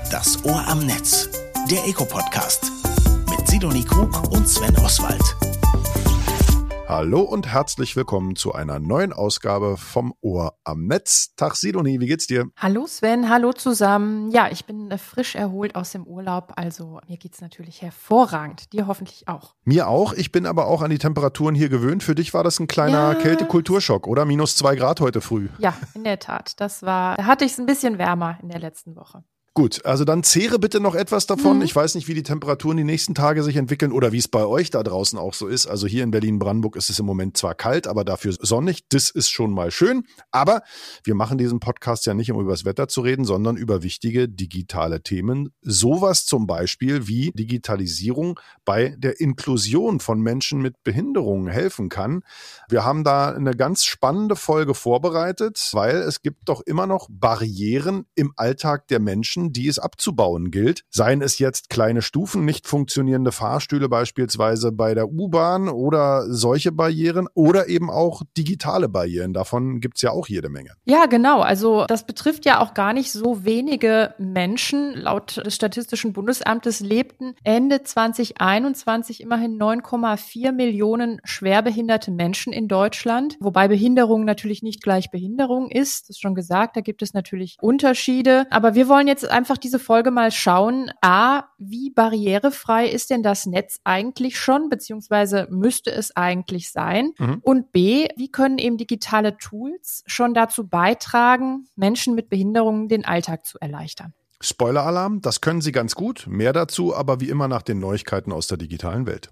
Das Ohr am Netz, der Eco-Podcast mit Sidonie Krug und Sven Oswald. Hallo und herzlich willkommen zu einer neuen Ausgabe vom Ohr am Netz. Tag Sidonie, wie geht's dir? Hallo Sven, hallo zusammen. Ja, ich bin frisch erholt aus dem Urlaub, also mir geht's natürlich hervorragend. Dir hoffentlich auch. Mir auch, ich bin aber auch an die Temperaturen hier gewöhnt. Für dich war das ein kleiner Kältekulturschock, oder? -2 Grad heute früh. Ja, in der Tat. Da hatte ich es ein bisschen wärmer in der letzten Woche. Gut, also dann zehre bitte noch etwas davon. Ich weiß nicht, wie die Temperaturen die nächsten Tage sich entwickeln oder wie es bei euch da draußen auch so ist. Also hier in Berlin-Brandenburg ist es im Moment zwar kalt, aber dafür sonnig. Das ist schon mal schön. Aber wir machen diesen Podcast ja nicht, um über das Wetter zu reden, sondern über wichtige digitale Themen. Sowas zum Beispiel wie Digitalisierung bei der Inklusion von Menschen mit Behinderungen helfen kann. Wir haben da eine ganz spannende Folge vorbereitet, weil es gibt doch immer noch Barrieren im Alltag der Menschen, die es abzubauen gilt. Seien es jetzt kleine Stufen, nicht funktionierende Fahrstühle beispielsweise bei der U-Bahn oder solche Barrieren oder eben auch digitale Barrieren. Davon gibt es ja auch jede Menge. Ja, genau. Also das betrifft ja auch gar nicht so wenige Menschen. Laut des Statistischen Bundesamtes lebten Ende 2021 immerhin 9,4 Millionen schwerbehinderte Menschen in Deutschland. Wobei Behinderung natürlich nicht gleich Behinderung ist. Das ist schon gesagt, da gibt es natürlich Unterschiede. Aber wir wollen jetzt einfach diese Folge mal schauen, wie barrierefrei ist denn das Netz eigentlich schon, beziehungsweise müsste es eigentlich sein? Und B, wie können eben digitale Tools schon dazu beitragen, Menschen mit Behinderungen den Alltag zu erleichtern? Spoiler-Alarm, das können sie ganz gut. Mehr dazu, aber wie immer nach den Neuigkeiten aus der digitalen Welt.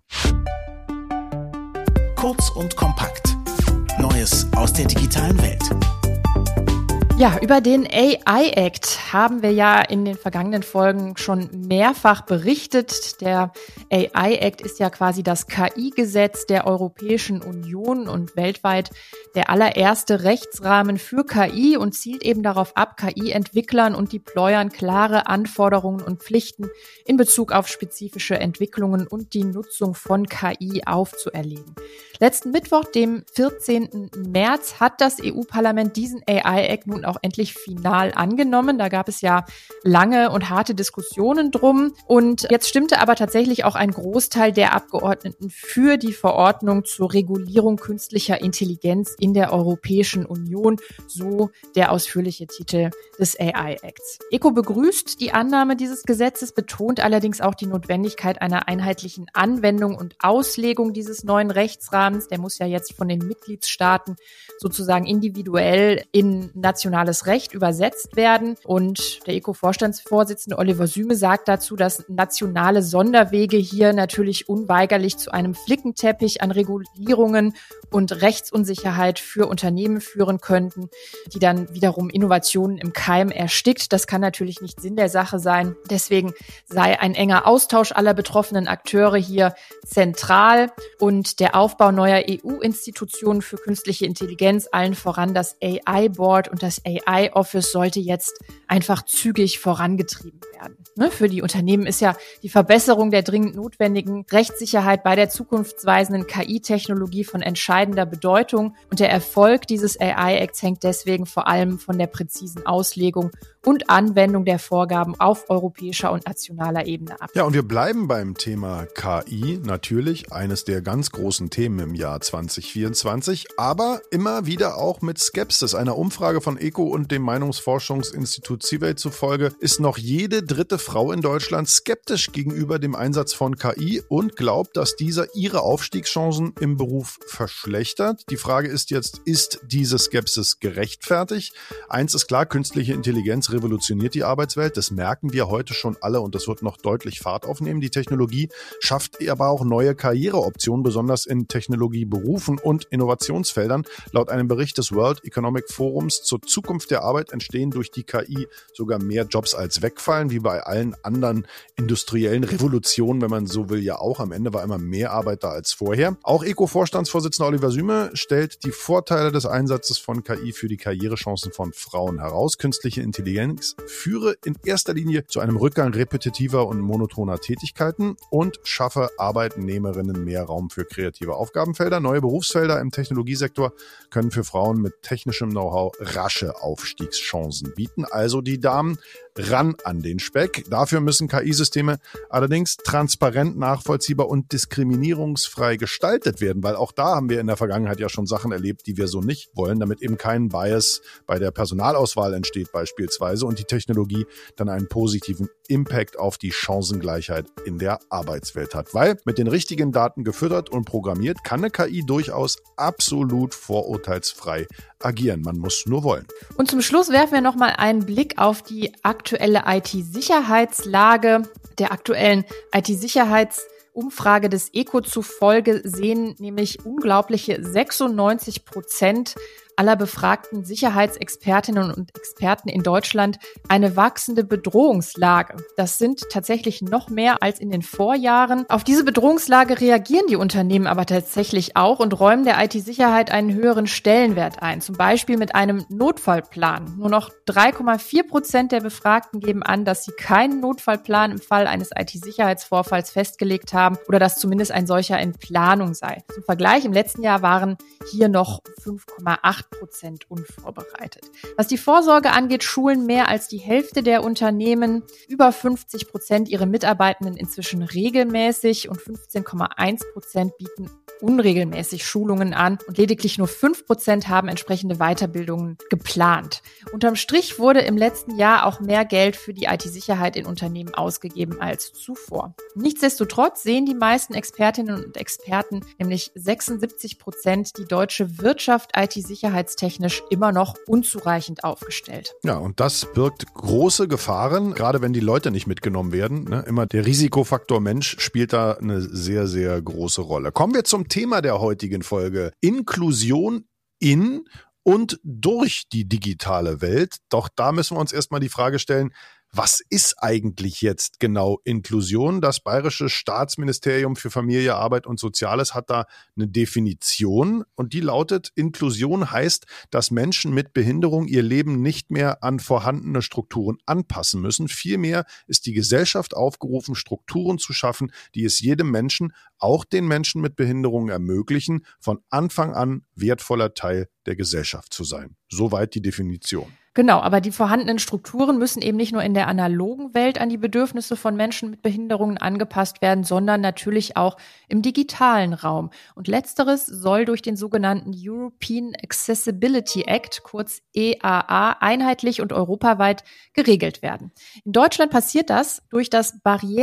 Kurz und kompakt. Neues aus der digitalen Welt. Ja, über den AI-Act haben wir ja in den vergangenen Folgen schon mehrfach berichtet. Der AI-Act ist ja quasi das KI-Gesetz der Europäischen Union und weltweit der allererste Rechtsrahmen für KI und zielt eben darauf ab, KI-Entwicklern und Deployern klare Anforderungen und Pflichten in Bezug auf spezifische Entwicklungen und die Nutzung von KI aufzuerlegen. Letzten Mittwoch, dem 14. März, hat das EU-Parlament diesen AI-Act nun auch endlich final angenommen. Da gab es ja lange und harte Diskussionen drum. Und jetzt stimmte aber tatsächlich auch ein Großteil der Abgeordneten für die Verordnung zur Regulierung künstlicher Intelligenz in der Europäischen Union, so der ausführliche Titel des AI-Acts. ECO begrüßt die Annahme dieses Gesetzes, betont allerdings auch die Notwendigkeit einer einheitlichen Anwendung und Auslegung dieses neuen Rechtsrahmens. Der muss ja jetzt von den Mitgliedstaaten sozusagen individuell in nationales Recht übersetzt werden. Und der ECO-Vorstandsvorsitzende Oliver Süme sagt dazu, dass nationale Sonderwege hier natürlich unweigerlich zu einem Flickenteppich an Regulierungen und Rechtsunsicherheit für Unternehmen führen könnten, die dann wiederum Innovationen im Keim erstickt. Das kann natürlich nicht Sinn der Sache sein. Deswegen sei ein enger Austausch aller betroffenen Akteure hier zentral und der Aufbau neuer EU-Institutionen für künstliche Intelligenz, allen voran das AI-Board und das AI-Office, sollte jetzt einfach zügig vorangetrieben werden. Für die Unternehmen ist ja die Verbesserung der dringend notwendigen Rechtssicherheit bei der zukunftsweisenden KI-Technologie von entscheidender Bedeutung und der Erfolg dieses AI-Acts hängt deswegen vor allem von der präzisen Auslegung und Anwendung der Vorgaben auf europäischer und nationaler Ebene ab. Ja, und wir bleiben beim Thema KI, natürlich eines der ganz großen Themen im Jahr 2024, aber immer wieder auch mit Skepsis. Einer Umfrage von ECO und dem Meinungsforschungsinstitut CIVET zufolge ist noch jede dritte Frau in Deutschland skeptisch gegenüber dem Einsatz von KI und glaubt, dass dieser ihre Aufstiegschancen im Beruf verschlechtert. Die Frage ist jetzt, ist diese Skepsis gerechtfertigt? Eins ist klar, künstliche Intelligenz revolutioniert die Arbeitswelt. Das merken wir heute schon alle und das wird noch deutlich Fahrt aufnehmen. Die Technologie schafft aber auch neue Karriereoptionen, besonders in Technologieberufen und Innovationsfeldern. Laut einem Bericht des World Economic Forums zur Zukunft der Arbeit entstehen durch die KI sogar mehr Jobs als wegfallen, wie bei allen anderen industriellen Revolutionen, wenn man so will, ja auch. Am Ende war immer mehr Arbeit da als vorher. Auch ECO-Vorstandsvorsitzender Oliver Süme stellt die Vorteile des Einsatzes von KI für die Karrierechancen von Frauen heraus. Künstliche Intelligenz führe in erster Linie zu einem Rückgang repetitiver und monotoner Tätigkeiten und schaffe Arbeitnehmerinnen mehr Raum für kreative Aufgabenfelder. Neue Berufsfelder im Technologiesektor können für Frauen mit technischem Know-how rasche gute Aufstiegschancen bieten. Also die Damen ran an den Speck. Dafür müssen KI-Systeme allerdings transparent, nachvollziehbar und diskriminierungsfrei gestaltet werden, weil auch da haben wir in der Vergangenheit ja schon Sachen erlebt, die wir so nicht wollen, damit eben kein Bias bei der Personalauswahl entsteht beispielsweise und die Technologie dann einen positiven Impact auf die Chancengleichheit in der Arbeitswelt hat. Weil mit den richtigen Daten gefüttert und programmiert kann eine KI durchaus absolut vorurteilsfrei agieren. Man muss nur wollen. Und zum Schluss werfen wir nochmal einen Blick auf die aktuelle IT-Sicherheitslage. Der aktuellen IT-Sicherheitsumfrage des ECO zufolge sehen nämlich unglaubliche 96% aller befragten Sicherheitsexpertinnen und Experten in Deutschland eine wachsende Bedrohungslage. Das sind tatsächlich noch mehr als in den Vorjahren. Auf diese Bedrohungslage reagieren die Unternehmen aber tatsächlich auch und räumen der IT-Sicherheit einen höheren Stellenwert ein. Zum Beispiel mit einem Notfallplan. Nur noch 3,4% der Befragten geben an, dass sie keinen Notfallplan im Fall eines IT-Sicherheitsvorfalls festgelegt haben oder dass zumindest ein solcher in Planung sei. Zum Vergleich, im letzten Jahr waren hier noch 5,8% unvorbereitet. Was die Vorsorge angeht, schulen mehr als die Hälfte der Unternehmen, über 50% ihre Mitarbeitenden inzwischen regelmäßig und 15,1% bieten unregelmäßig Schulungen an und lediglich nur 5% haben entsprechende Weiterbildungen geplant. Unterm Strich wurde im letzten Jahr auch mehr Geld für die IT-Sicherheit in Unternehmen ausgegeben als zuvor. Nichtsdestotrotz sehen die meisten Expertinnen und Experten, nämlich 76%, die deutsche Wirtschaft IT-sicherheitstechnisch immer noch unzureichend aufgestellt. Ja, und das birgt große Gefahren, gerade wenn die Leute nicht mitgenommen werden. Immer der Risikofaktor Mensch spielt da eine sehr, sehr große Rolle. Kommen wir zum Thema der heutigen Folge. Inklusion in und durch die digitale Welt. Doch da müssen wir uns erstmal die Frage stellen, was ist eigentlich jetzt genau Inklusion? Das Bayerische Staatsministerium für Familie, Arbeit und Soziales hat da eine Definition und die lautet: Inklusion heißt, dass Menschen mit Behinderung ihr Leben nicht mehr an vorhandene Strukturen anpassen müssen. Vielmehr ist die Gesellschaft aufgerufen, Strukturen zu schaffen, die es jedem Menschen, auch den Menschen mit Behinderung, ermöglichen, von Anfang an wertvoller Teil der Gesellschaft zu sein. Soweit die Definition. Genau, aber die vorhandenen Strukturen müssen eben nicht nur in der analogen Welt an die Bedürfnisse von Menschen mit Behinderungen angepasst werden, sondern natürlich auch im digitalen Raum. Und letzteres soll durch den sogenannten European Accessibility Act, kurz EAA, einheitlich und europaweit geregelt werden. In Deutschland passiert das durch das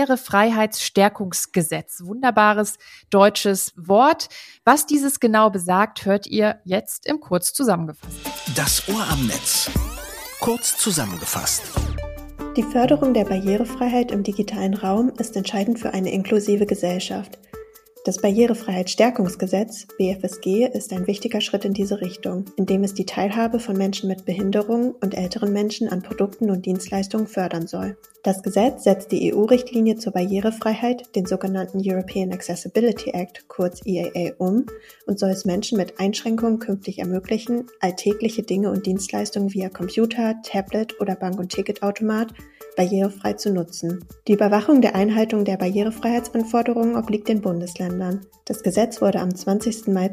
Barrierefreiheitsstärkungsgesetz. Wunderbares deutsches Wort. Was dieses genau besagt, hört ihr jetzt im Kurz zusammengefasst. Das Ohr am Netz. Kurz zusammengefasst. Die Förderung der Barrierefreiheit im digitalen Raum ist entscheidend für eine inklusive Gesellschaft. Das Barrierefreiheitsstärkungsgesetz, BFSG, ist ein wichtiger Schritt in diese Richtung, indem es die Teilhabe von Menschen mit Behinderungen und älteren Menschen an Produkten und Dienstleistungen fördern soll. Das Gesetz setzt die EU-Richtlinie zur Barrierefreiheit, den sogenannten European Accessibility Act, kurz EAA, um und soll es Menschen mit Einschränkungen künftig ermöglichen, alltägliche Dinge und Dienstleistungen via Computer, Tablet oder Bank- und Ticketautomat barrierefrei zu nutzen. Die Überwachung der Einhaltung der Barrierefreiheitsanforderungen obliegt den Bundesländern. Das Gesetz wurde am 20. Mai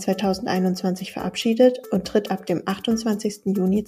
2021 verabschiedet und tritt ab dem 28. Juni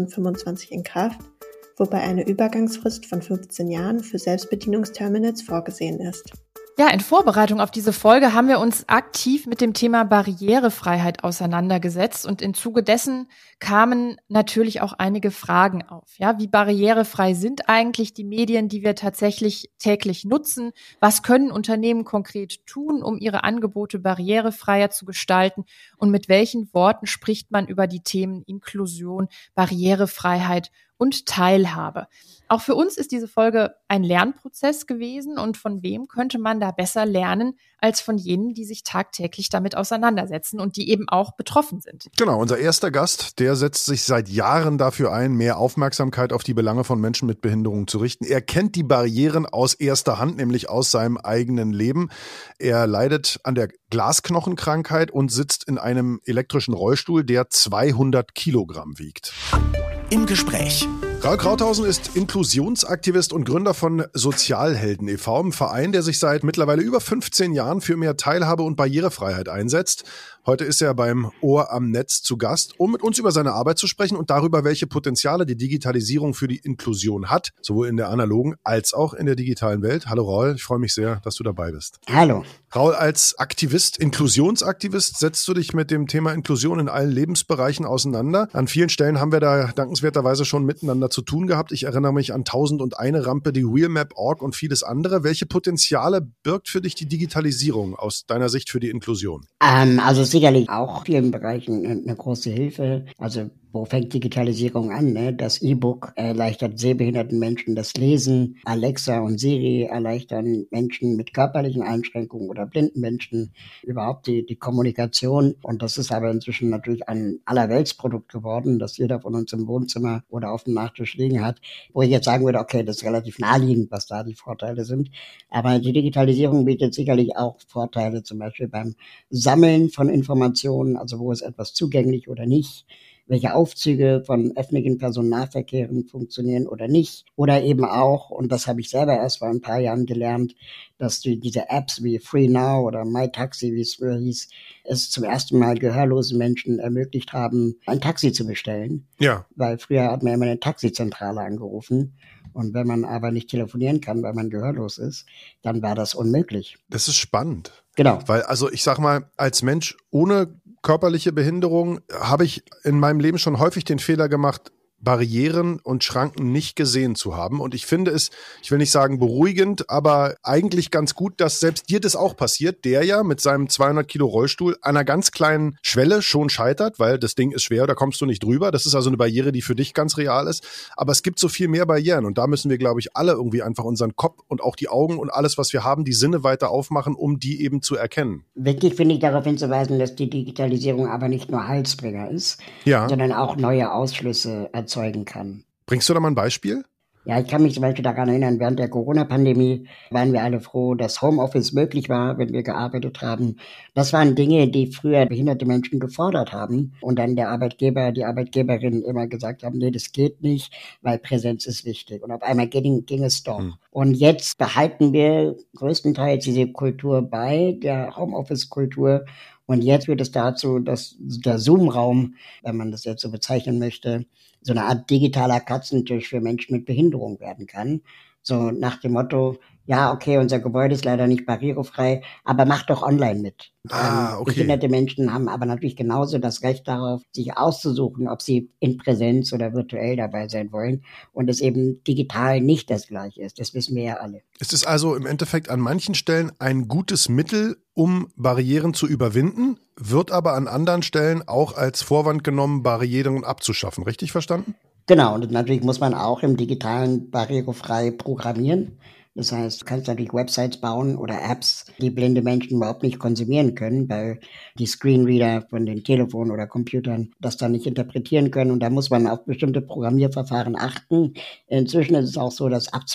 2025 in Kraft, wobei eine Übergangsfrist von 15 Jahren für Selbstbedienungsterminals vorgesehen ist. Ja, in Vorbereitung auf diese Folge haben wir uns aktiv mit dem Thema Barrierefreiheit auseinandergesetzt und im Zuge dessen kamen natürlich auch einige Fragen auf. Ja, wie barrierefrei sind eigentlich die Medien, die wir tatsächlich täglich nutzen? Was können Unternehmen konkret tun, um ihre Angebote barrierefreier zu gestalten? Und mit welchen Worten spricht man über die Themen Inklusion, Barrierefreiheit und Teilhabe? Auch für uns ist diese Folge ein Lernprozess gewesen und von wem könnte man da besser lernen als von jenen, die sich tagtäglich damit auseinandersetzen und die eben auch betroffen sind. Genau, unser erster Gast, der setzt sich seit Jahren dafür ein, mehr Aufmerksamkeit auf die Belange von Menschen mit Behinderungen zu richten. Er kennt die Barrieren aus erster Hand, nämlich aus seinem eigenen Leben. Er leidet an der Glasknochenkrankheit und sitzt in einem elektrischen Rollstuhl, der 200 Kilogramm wiegt. Im Gespräch. Raul Krauthausen ist Inklusionsaktivist und Gründer von Sozialhelden e.V., einem Verein, der sich seit mittlerweile über 15 Jahren für mehr Teilhabe und Barrierefreiheit einsetzt. Heute ist er beim Ohr am Netz zu Gast, um mit uns über seine Arbeit zu sprechen und darüber, welche Potenziale die Digitalisierung für die Inklusion hat, sowohl in der analogen als auch in der digitalen Welt. Hallo Raul, ich freue mich sehr, dass du dabei bist. Hallo. Raul, als Aktivist, Inklusionsaktivist, setzt du dich mit dem Thema Inklusion in allen Lebensbereichen auseinander. An vielen Stellen haben wir da dankenswerterweise schon miteinander zu tun gehabt. Ich erinnere mich an 1001 Rampe, die Wheelmap.org und vieles andere. Welche Potenziale birgt für dich die Digitalisierung aus deiner Sicht für die Inklusion? Also sicherlich auch in vielen Bereichen eine große Hilfe. Also wo fängt Digitalisierung an? Ne? Das E-Book erleichtert sehbehinderten Menschen das Lesen. Alexa und Siri erleichtern Menschen mit körperlichen Einschränkungen oder blinden Menschen überhaupt die Kommunikation. Und das ist aber inzwischen natürlich ein Allerweltsprodukt geworden, das jeder von uns im Wohnzimmer oder auf dem Nachttisch liegen hat. Wo ich jetzt sagen würde, okay, das ist relativ naheliegend, was da die Vorteile sind. Aber die Digitalisierung bietet sicherlich auch Vorteile, zum Beispiel beim Sammeln von Informationen, also wo ist etwas zugänglich oder nicht, welche Aufzüge von öffentlichen Personennahverkehren funktionieren oder nicht. Oder eben auch, und das habe ich selber erst vor ein paar Jahren gelernt, dass diese Apps wie FreeNow oder MyTaxi, wie es früher hieß, es zum ersten Mal gehörlosen Menschen ermöglicht haben, ein Taxi zu bestellen. Ja. Weil früher hat man immer eine Taxizentrale angerufen. Und wenn man aber nicht telefonieren kann, weil man gehörlos ist, dann war das unmöglich. Das ist spannend. Genau. Weil, also ich sag mal, als Mensch ohne körperliche Behinderung habe ich in meinem Leben schon häufig den Fehler gemacht, Barrieren und Schranken nicht gesehen zu haben. Und ich finde es, ich will nicht sagen beruhigend, aber eigentlich ganz gut, dass selbst dir das auch passiert, der ja mit seinem 200 Kilo Rollstuhl an einer ganz kleinen Schwelle schon scheitert, weil das Ding ist schwer, da kommst du nicht drüber. Das ist also eine Barriere, die für dich ganz real ist. Aber es gibt so viel mehr Barrieren und da müssen wir, glaube ich, alle irgendwie einfach unseren Kopf und auch die Augen und alles, was wir haben, die Sinne weiter aufmachen, um die eben zu erkennen. Wichtig finde ich darauf hinzuweisen, dass die Digitalisierung aber nicht nur Heilsbringer ist, sondern auch neue Ausschlüsse erzeugen kann. Bringst du da mal ein Beispiel? Ja, ich kann mich zum Beispiel daran erinnern, während der Corona-Pandemie waren wir alle froh, dass Homeoffice möglich war, wenn wir gearbeitet haben. Das waren Dinge, die früher behinderte Menschen gefordert haben und dann der Arbeitgeber, die Arbeitgeberin immer gesagt haben, nee, das geht nicht, weil Präsenz ist wichtig. Und auf einmal ging es doch. Und jetzt behalten wir größtenteils diese Kultur bei, der Homeoffice-Kultur. Und jetzt wird es dazu, dass der Zoom-Raum, wenn man das jetzt so bezeichnen möchte, so eine Art digitaler Katzentisch für Menschen mit Behinderung werden kann. So nach dem Motto, ja, okay, unser Gebäude ist leider nicht barrierefrei, aber mach doch online mit. Okay. Behinderte Menschen haben aber natürlich genauso das Recht darauf, sich auszusuchen, ob sie in Präsenz oder virtuell dabei sein wollen und es eben digital nicht das Gleiche ist. Das wissen wir ja alle. Es ist also im Endeffekt an manchen Stellen ein gutes Mittel, um Barrieren zu überwinden, wird aber an anderen Stellen auch als Vorwand genommen, Barrieren abzuschaffen. Richtig verstanden? Genau, und natürlich muss man auch im Digitalen barrierefrei programmieren. Das heißt, du kannst natürlich Websites bauen oder Apps, die blinde Menschen überhaupt nicht konsumieren können, weil die Screenreader von den Telefonen oder Computern das dann nicht interpretieren können. Und da muss man auf bestimmte Programmierverfahren achten. Inzwischen ist es auch so, dass ab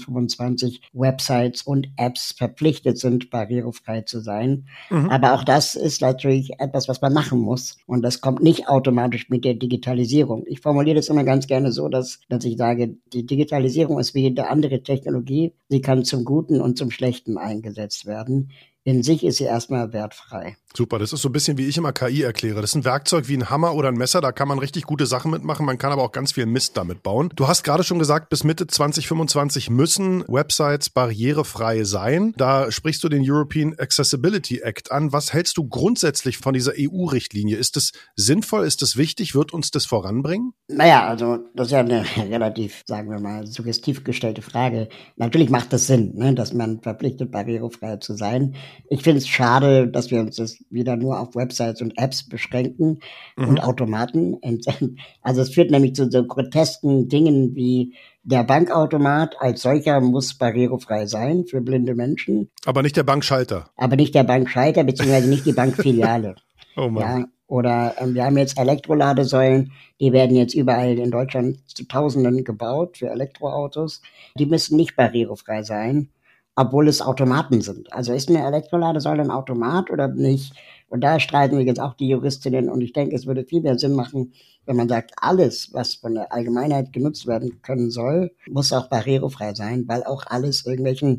2025 Websites und Apps verpflichtet sind, barrierefrei zu sein. Aber auch das ist natürlich etwas, was man machen muss. Und das kommt nicht automatisch mit der Digitalisierung. Ich formuliere das immer ganz gerne so, dass ich sage, die Digitalisierung ist wie jede andere Technologie. Sie kann zum Guten und zum Schlechten eingesetzt werden. In sich ist sie erstmal wertfrei. Super, das ist so ein bisschen, wie ich immer KI erkläre. Das ist ein Werkzeug wie ein Hammer oder ein Messer, da kann man richtig gute Sachen mitmachen, man kann aber auch ganz viel Mist damit bauen. Du hast gerade schon gesagt, bis Mitte 2025 müssen Websites barrierefrei sein. Da sprichst du den European Accessibility Act an. Was hältst du grundsätzlich von dieser EU-Richtlinie? Ist das sinnvoll, ist das wichtig, wird uns das voranbringen? Naja, also das ist ja eine relativ, sagen wir mal, suggestiv gestellte Frage. Natürlich macht das Sinn, ne, dass man verpflichtet, barrierefrei zu sein. Ich finde es schade, dass wir uns das wieder nur auf Websites und Apps beschränken und Automaten. Also es führt nämlich zu so grotesken Dingen wie der Bankautomat als solcher muss barrierefrei sein für blinde Menschen. Aber nicht der Bankschalter. Aber nicht der Bankschalter, beziehungsweise nicht die Bankfiliale. Oh Mann. Ja, oder wir haben jetzt Elektroladesäulen, die werden jetzt überall in Deutschland zu Tausenden gebaut für Elektroautos. Die müssen nicht barrierefrei sein, obwohl es Automaten sind. Also ist eine Elektroladesäule ein Automat oder nicht? Und da streiten sich jetzt auch die Juristinnen. Und ich denke, es würde viel mehr Sinn machen, wenn man sagt, alles, was von der Allgemeinheit genutzt werden können soll, muss auch barrierefrei sein, weil auch alles irgendwelchen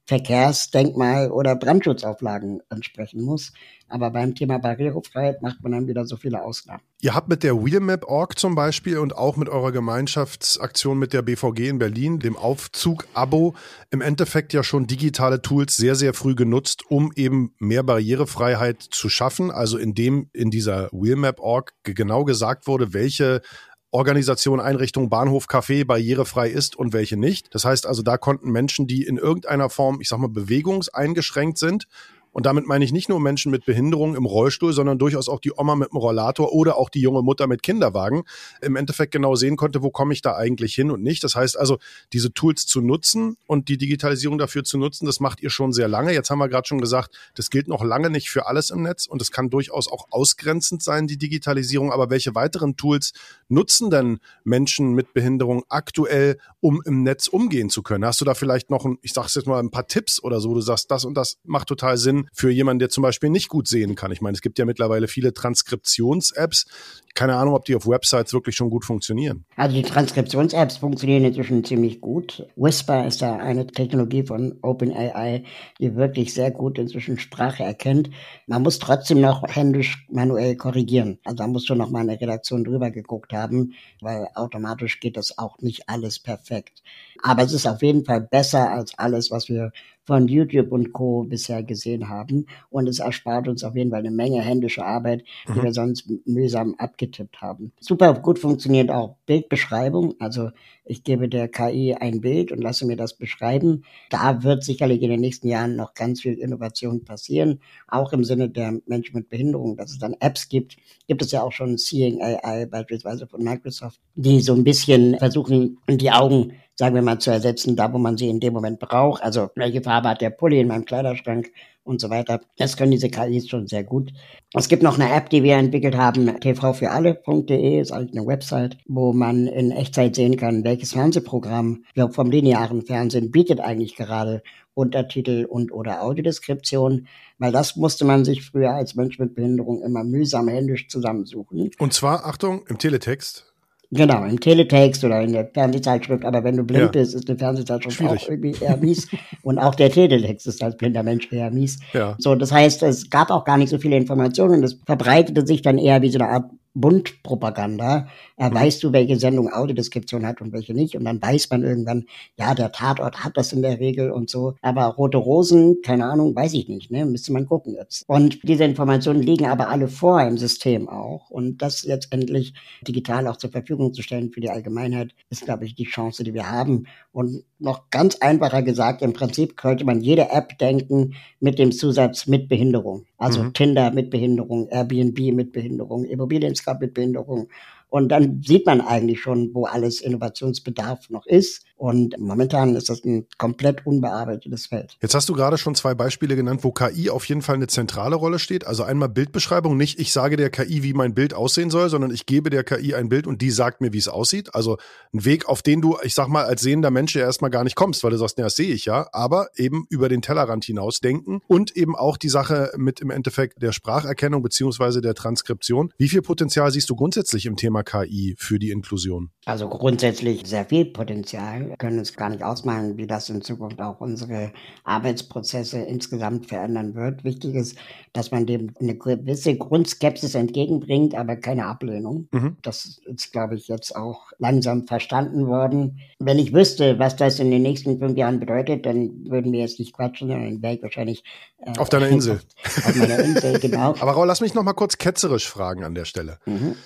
Verkehrsdenkmal oder Brandschutzauflagen entsprechen muss. Aber beim Thema Barrierefreiheit macht man dann wieder so viele Ausnahmen. Ihr habt mit der Wheelmap.org zum Beispiel und auch mit eurer Gemeinschaftsaktion mit der BVG in Berlin, dem Aufzug-Abo, im Endeffekt ja schon digitale Tools sehr, sehr früh genutzt, um eben mehr Barrierefreiheit zu schaffen. Also indem in dieser Wheelmap.org genau gesagt wurde, welche Organisation, Einrichtung, Bahnhof, Café barrierefrei ist und welche nicht. Das heißt also, da konnten Menschen, die in irgendeiner Form, ich sag mal, bewegungseingeschränkt sind, und damit meine ich nicht nur Menschen mit Behinderung im Rollstuhl, sondern durchaus auch die Oma mit dem Rollator oder auch die junge Mutter mit Kinderwagen, im Endeffekt genau sehen konnte, wo komme ich da eigentlich hin und nicht. Das heißt also, diese Tools zu nutzen und die Digitalisierung dafür zu nutzen, das macht ihr schon sehr lange. Jetzt haben wir gerade schon gesagt, das gilt noch lange nicht für alles im Netz und es kann durchaus auch ausgrenzend sein, die Digitalisierung. Aber welche weiteren Tools nutzen denn Menschen mit Behinderung aktuell, um im Netz umgehen zu können? Hast du da vielleicht noch, ich sag's jetzt mal, ein paar Tipps oder so, wo du sagst, das und das macht total Sinn für jemanden, der zum Beispiel nicht gut sehen kann? Ich meine, es gibt ja mittlerweile viele Transkriptions-Apps. Keine Ahnung, ob die auf Websites wirklich schon gut funktionieren. Also die Transkriptions-Apps funktionieren inzwischen ziemlich gut. Whisper ist da eine Technologie von OpenAI, die wirklich sehr gut inzwischen Sprache erkennt. Man muss trotzdem noch händisch manuell korrigieren. Also da muss schon noch mal eine Redaktion drüber geguckt haben, weil automatisch geht das auch nicht alles perfekt. Aber es ist auf jeden Fall besser als alles, was wir von YouTube und Co. bisher gesehen haben. Und es erspart uns auf jeden Fall eine Menge händische Arbeit, die wir sonst mühsam abgetippt haben. Super gut funktioniert auch Bildbeschreibung. Also ich gebe der KI ein Bild und lasse mir das beschreiben. Da wird sicherlich in den nächsten Jahren noch ganz viel Innovation passieren, auch im Sinne der Menschen mit Behinderung, dass es dann Apps gibt. Gibt es ja auch schon Seeing AI beispielsweise von Microsoft, die so ein bisschen versuchen, die Augen, sagen wir mal, zu ersetzen, da wo man sie in dem Moment braucht. Also welche Farbe hat der Pulli in meinem Kleiderschrank und so weiter. Das können diese KIs schon sehr gut. Es gibt noch eine App, die wir entwickelt haben, tvfürAlle.de, ist eigentlich eine Website, wo man in Echtzeit sehen kann, welches Fernsehprogramm vom linearen Fernsehen bietet eigentlich gerade Untertitel und oder Audiodeskription, weil das musste man sich früher als Mensch mit Behinderung immer mühsam händisch zusammensuchen. Und zwar, Achtung, im Teletext. Genau, im Teletext oder in der Fernsehzeitschrift, aber wenn du blind bist, ist eine Fernsehzeitschrift schwierig. Auch irgendwie eher mies. Und auch der Teletext ist als blinder Mensch eher mies. Ja. So, das heißt, es gab auch gar nicht so viele Informationen. Das verbreitete sich dann eher wie so eine Art Buntpropaganda. Weißt du, welche Sendung Audiodeskription hat und welche nicht? Und dann weiß man irgendwann, ja, der Tatort hat das in der Regel und so. Aber Rote Rosen, keine Ahnung, weiß ich nicht, ne? Müsste man gucken jetzt. Und diese Informationen liegen aber alle vor im System auch. Und das letztendlich digital auch zur Verfügung zu stellen für die Allgemeinheit, ist, glaube ich, die Chance, die wir haben. Und noch ganz einfacher gesagt, im Prinzip könnte man jede App denken mit dem Zusatz mit Behinderung. Also Tinder mit Behinderung, Airbnb mit Behinderung, Immobilien-Scout mit Behinderung. Und dann sieht man eigentlich schon, wo alles Innovationsbedarf noch ist. Und momentan ist das ein komplett unbearbeitetes Feld. Jetzt hast du gerade schon 2 Beispiele genannt, wo KI auf jeden Fall eine zentrale Rolle steht. Also einmal Bildbeschreibung, nicht ich sage der KI, wie mein Bild aussehen soll, sondern ich gebe der KI ein Bild und die sagt mir, wie es aussieht. Also ein Weg, auf den du, ich sag mal, als sehender Mensch ja erstmal gar nicht kommst, weil du sagst, ja, das sehe ich ja, aber eben über den Tellerrand hinaus denken und eben auch die Sache mit im Endeffekt der Spracherkennung beziehungsweise der Transkription. Wie viel Potenzial siehst du grundsätzlich im Thema KI für die Inklusion? Also grundsätzlich sehr viel Potenzial. Wir können uns gar nicht ausmalen, wie das in Zukunft auch unsere Arbeitsprozesse insgesamt verändern wird. Wichtig ist, dass man dem eine gewisse Grundskepsis entgegenbringt, aber keine Ablehnung. Das ist, glaube ich, jetzt auch langsam verstanden worden. Wenn ich wüsste, was das in den nächsten 5 Jahren bedeutet, dann würden wir jetzt nicht quatschen, sondern wäre ich wahrscheinlich auf deiner Insel. Auf meiner Insel, genau. Aber Raul, lass mich noch mal kurz ketzerisch fragen an der Stelle.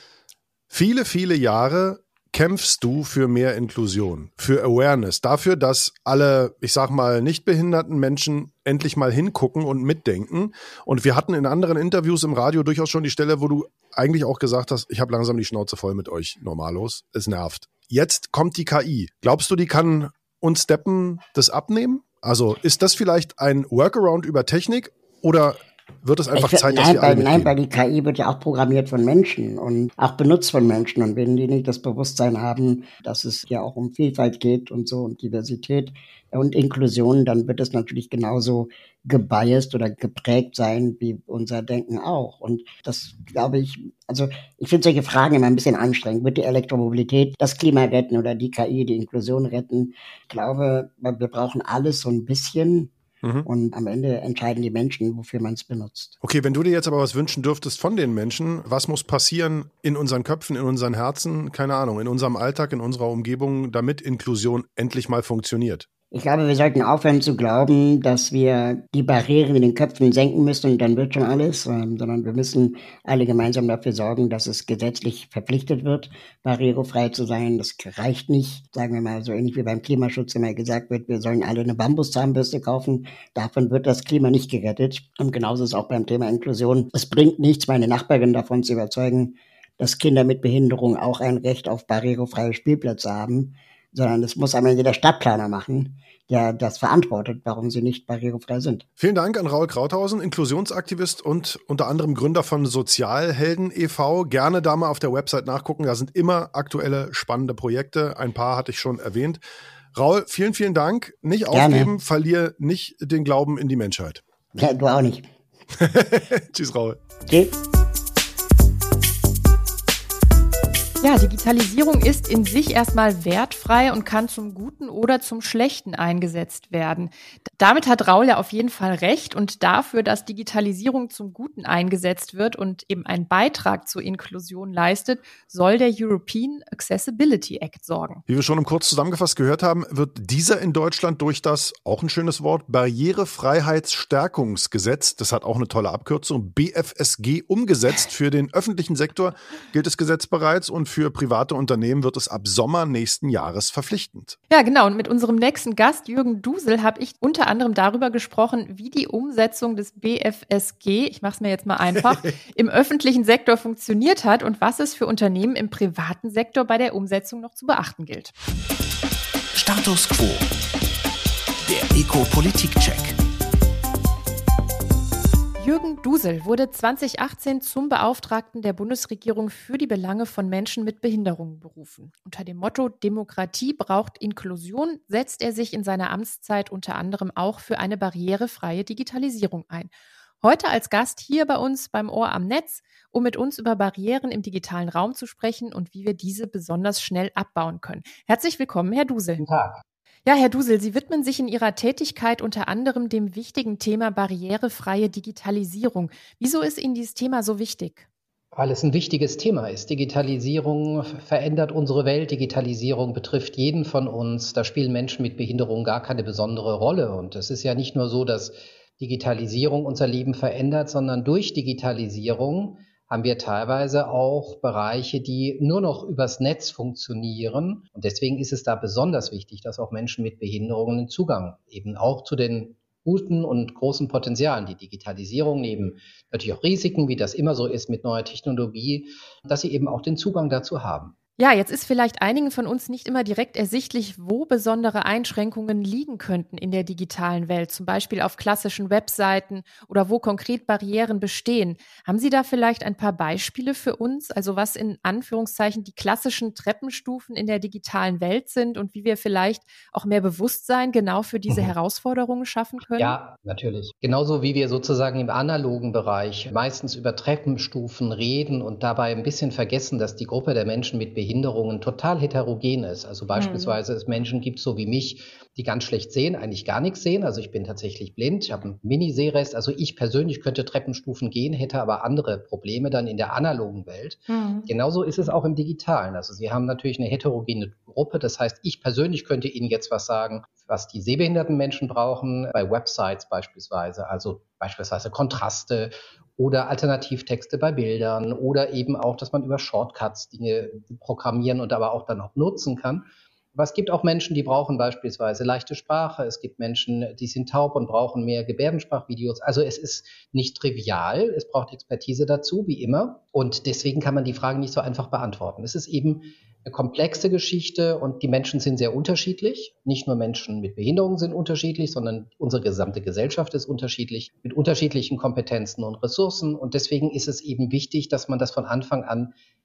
Viele, viele Jahre kämpfst du für mehr Inklusion, für Awareness, dafür, dass alle, ich sag mal, nicht behinderten Menschen endlich mal hingucken und mitdenken. Und wir hatten in anderen Interviews im Radio durchaus schon die Stelle, wo du eigentlich auch gesagt hast, ich habe langsam die Schnauze voll mit euch, Normalos, es nervt. Jetzt kommt die KI. Glaubst du, die kann uns Deppen das abnehmen? Also ist das vielleicht ein Workaround über Technik oder wird es einfach Zeit, dass wir alle mitgehen? Nein, weil die KI wird ja auch programmiert von Menschen und auch benutzt von Menschen. Und wenn die nicht das Bewusstsein haben, dass es ja auch um Vielfalt geht und so und Diversität und Inklusion, dann wird es natürlich genauso gebiased oder geprägt sein wie unser Denken auch. Und das, glaube ich, also ich finde solche Fragen immer ein bisschen anstrengend. Wird die Elektromobilität das Klima retten oder die KI die Inklusion retten? Ich glaube, wir brauchen alles so ein bisschen. Und am Ende entscheiden die Menschen, wofür man es benutzt. Okay, wenn du dir jetzt aber was wünschen dürftest von den Menschen, was muss passieren in unseren Köpfen, in unseren Herzen, keine Ahnung, in unserem Alltag, in unserer Umgebung, damit Inklusion endlich mal funktioniert? Ich glaube, wir sollten aufhören zu glauben, dass wir die Barrieren in den Köpfen senken müssen und dann wird schon alles, sondern wir müssen alle gemeinsam dafür sorgen, dass es gesetzlich verpflichtet wird, barrierefrei zu sein. Das reicht nicht, sagen wir mal, so ähnlich wie beim Klimaschutz immer gesagt wird, wir sollen alle eine Bambuszahnbürste kaufen. Davon wird das Klima nicht gerettet. Und genauso ist es auch beim Thema Inklusion. Es bringt nichts, meine Nachbarin davon zu überzeugen, dass Kinder mit Behinderung auch ein Recht auf barrierefreie Spielplätze haben, sondern das muss am Ende der Stadtplaner machen, der das verantwortet, warum sie nicht barrierefrei sind. Vielen Dank an Raul Krauthausen, Inklusionsaktivist und unter anderem Gründer von Sozialhelden e.V. Gerne da mal auf der Website nachgucken, da sind immer aktuelle, spannende Projekte. Ein paar hatte ich schon erwähnt. Raul, vielen, vielen Dank. Nicht Gerne. aufgeben, verlier nicht den Glauben in die Menschheit. Ja, du auch nicht. Tschüss, Raul. Tschüss. Ja, Digitalisierung ist in sich erstmal wertfrei und kann zum Guten oder zum Schlechten eingesetzt werden. Damit hat Raul ja auf jeden Fall recht und dafür, dass Digitalisierung zum Guten eingesetzt wird und eben einen Beitrag zur Inklusion leistet, soll der European Accessibility Act sorgen. Wie wir schon im Kurz zusammengefasst gehört haben, wird dieser in Deutschland durch das, auch ein schönes Wort, Barrierefreiheitsstärkungsgesetz, das hat auch eine tolle Abkürzung, BFSG, umgesetzt. Für den öffentlichen Sektor gilt das Gesetz bereits und für private Unternehmen wird es ab Sommer nächsten Jahres verpflichtend. Ja, genau. Und mit unserem nächsten Gast, Jürgen Dusel, habe ich unter anderem darüber gesprochen, wie die Umsetzung des BFSG, ich mache es mir jetzt mal einfach, im öffentlichen Sektor funktioniert hat und was es für Unternehmen im privaten Sektor bei der Umsetzung noch zu beachten gilt. Status Quo. Der Eco-Politik-Check. Jürgen Dusel wurde 2018 zum Beauftragten der Bundesregierung für die Belange von Menschen mit Behinderungen berufen. Unter dem Motto Demokratie braucht Inklusion setzt er sich in seiner Amtszeit unter anderem auch für eine barrierefreie Digitalisierung ein. Heute als Gast hier bei uns beim Ohr am Netz, um mit uns über Barrieren im digitalen Raum zu sprechen und wie wir diese besonders schnell abbauen können. Herzlich willkommen, Herr Dusel. Guten Tag. Ja, Herr Dusel, Sie widmen sich in Ihrer Tätigkeit unter anderem dem wichtigen Thema barrierefreie Digitalisierung. Wieso ist Ihnen dieses Thema so wichtig? Weil es ein wichtiges Thema ist. Digitalisierung verändert unsere Welt. Digitalisierung betrifft jeden von uns. Da spielen Menschen mit Behinderung gar keine besondere Rolle. Und es ist ja nicht nur so, dass Digitalisierung unser Leben verändert, sondern durch Digitalisierung haben wir teilweise auch Bereiche, die nur noch übers Netz funktionieren. Und deswegen ist es da besonders wichtig, dass auch Menschen mit Behinderungen einen Zugang eben auch zu den guten und großen Potenzialen, die Digitalisierung neben natürlich auch Risiken, wie das immer so ist mit neuer Technologie, dass sie eben auch den Zugang dazu haben. Ja, jetzt ist vielleicht einigen von uns nicht immer direkt ersichtlich, wo besondere Einschränkungen liegen könnten in der digitalen Welt, zum Beispiel auf klassischen Webseiten oder wo konkret Barrieren bestehen. Haben Sie da vielleicht ein paar Beispiele für uns, also was in Anführungszeichen die klassischen Treppenstufen in der digitalen Welt sind und wie wir vielleicht auch mehr Bewusstsein genau für diese Herausforderungen schaffen können? Ja, natürlich. Genauso wie wir sozusagen im analogen Bereich meistens über Treppenstufen reden und dabei ein bisschen vergessen, dass die Gruppe der Menschen mit Behinderungen total heterogen ist. Also beispielsweise es Menschen gibt, so wie mich, die ganz schlecht sehen, eigentlich gar nichts sehen. Also ich bin tatsächlich blind, ich habe einen Mini-Sehrest. Also ich persönlich könnte Treppenstufen gehen, hätte aber andere Probleme dann in der analogen Welt. Genauso ist es auch im Digitalen. Also Sie haben natürlich eine heterogene Gruppe. Das heißt, ich persönlich könnte Ihnen jetzt was sagen, was die sehbehinderten Menschen brauchen, bei Websites beispielsweise. Also beispielsweise Kontraste oder Alternativtexte bei Bildern oder eben auch, dass man über Shortcuts Dinge programmieren und aber auch dann auch nutzen kann. Aber es gibt auch Menschen, die brauchen beispielsweise leichte Sprache. Es gibt Menschen, die sind taub und brauchen mehr Gebärdensprachvideos. Also es ist nicht trivial. Es braucht Expertise dazu, wie immer. Und deswegen kann man die Fragen nicht so einfach beantworten. Es ist eben eine komplexe Geschichte und die Menschen sind sehr unterschiedlich. Nicht nur Menschen mit Behinderungen sind unterschiedlich, sondern unsere gesamte Gesellschaft ist unterschiedlich, mit unterschiedlichen Kompetenzen und Ressourcen. Und deswegen ist es eben wichtig, dass man das von Anfang an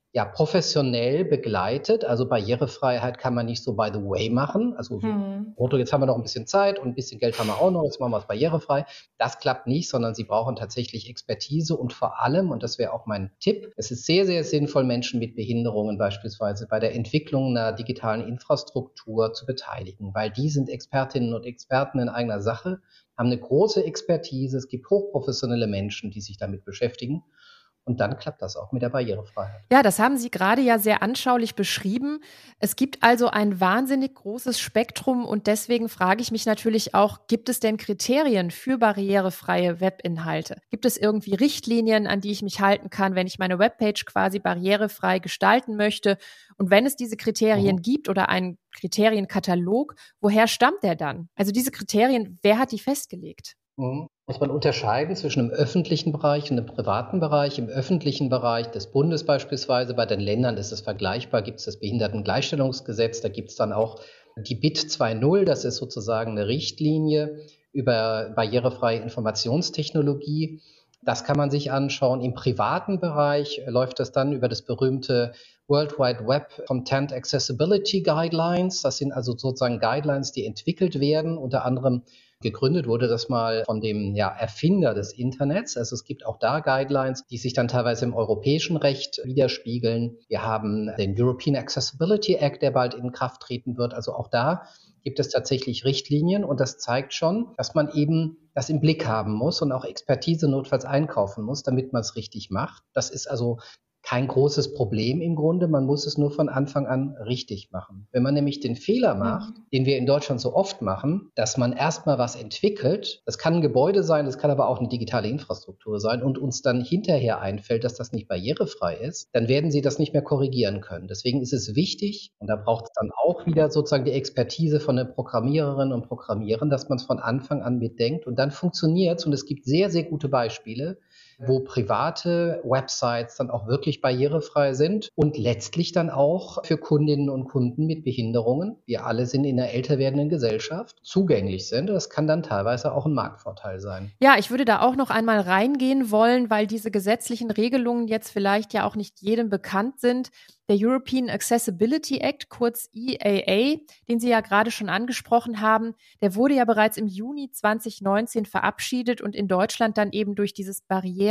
professionell begleitet. Also Barrierefreiheit kann man nicht so by the way machen. Also jetzt haben wir noch ein bisschen Zeit und ein bisschen Geld haben wir auch noch, jetzt machen wir es barrierefrei. Das klappt nicht, sondern Sie brauchen tatsächlich Expertise und vor allem, und das wäre auch mein Tipp, es ist sehr, sehr sinnvoll, Menschen mit Behinderungen beispielsweise bei der Entwicklung einer digitalen Infrastruktur zu beteiligen, weil die sind Expertinnen und Experten in eigener Sache, haben eine große Expertise, es gibt hochprofessionelle Menschen, die sich damit beschäftigen. Und dann klappt das auch mit der Barrierefreiheit. Ja, das haben Sie gerade ja sehr anschaulich beschrieben. Es gibt also ein wahnsinnig großes Spektrum und deswegen frage ich mich natürlich auch, gibt es denn Kriterien für barrierefreie Webinhalte? Gibt es irgendwie Richtlinien, an die ich mich halten kann, wenn ich meine Webpage quasi barrierefrei gestalten möchte? Und wenn es diese Kriterien gibt oder einen Kriterienkatalog, woher stammt der dann? Also diese Kriterien, wer hat die festgelegt? Muss man unterscheiden zwischen dem öffentlichen Bereich und dem privaten Bereich. Im öffentlichen Bereich des Bundes beispielsweise, bei den Ländern ist es vergleichbar, gibt es das Behindertengleichstellungsgesetz, da gibt es dann auch die BIT 2.0, das ist sozusagen eine Richtlinie über barrierefreie Informationstechnologie. Das kann man sich anschauen. Im privaten Bereich läuft das dann über das berühmte World Wide Web Content Accessibility Guidelines. Das sind also sozusagen Guidelines, die entwickelt werden, unter anderem gegründet wurde das mal von dem Erfinder des Internets. Also es gibt auch da Guidelines, die sich dann teilweise im europäischen Recht widerspiegeln. Wir haben den European Accessibility Act, der bald in Kraft treten wird. Also auch da gibt es tatsächlich Richtlinien und das zeigt schon, dass man eben das im Blick haben muss und auch Expertise notfalls einkaufen muss, damit man es richtig macht. Das ist also kein großes Problem im Grunde, man muss es nur von Anfang an richtig machen. Wenn man nämlich den Fehler macht, den wir in Deutschland so oft machen, dass man erstmal was entwickelt, das kann ein Gebäude sein, das kann aber auch eine digitale Infrastruktur sein und uns dann hinterher einfällt, dass das nicht barrierefrei ist, dann werden Sie das nicht mehr korrigieren können. Deswegen ist es wichtig, und da braucht es dann auch wieder sozusagen die Expertise von den Programmiererinnen und Programmierern, dass man es von Anfang an mitdenkt und dann funktioniert es und es gibt sehr, sehr gute Beispiele, wo private Websites dann auch wirklich barrierefrei sind und letztlich dann auch für Kundinnen und Kunden mit Behinderungen, wir alle sind in einer älter werdenden Gesellschaft, zugänglich sind. Das kann dann teilweise auch ein Marktvorteil sein. Ja, ich würde da auch noch einmal reingehen wollen, weil diese gesetzlichen Regelungen jetzt vielleicht ja auch nicht jedem bekannt sind. Der European Accessibility Act, kurz EAA, den Sie ja gerade schon angesprochen haben, der wurde ja bereits im Juni 2019 verabschiedet und in Deutschland dann eben durch dieses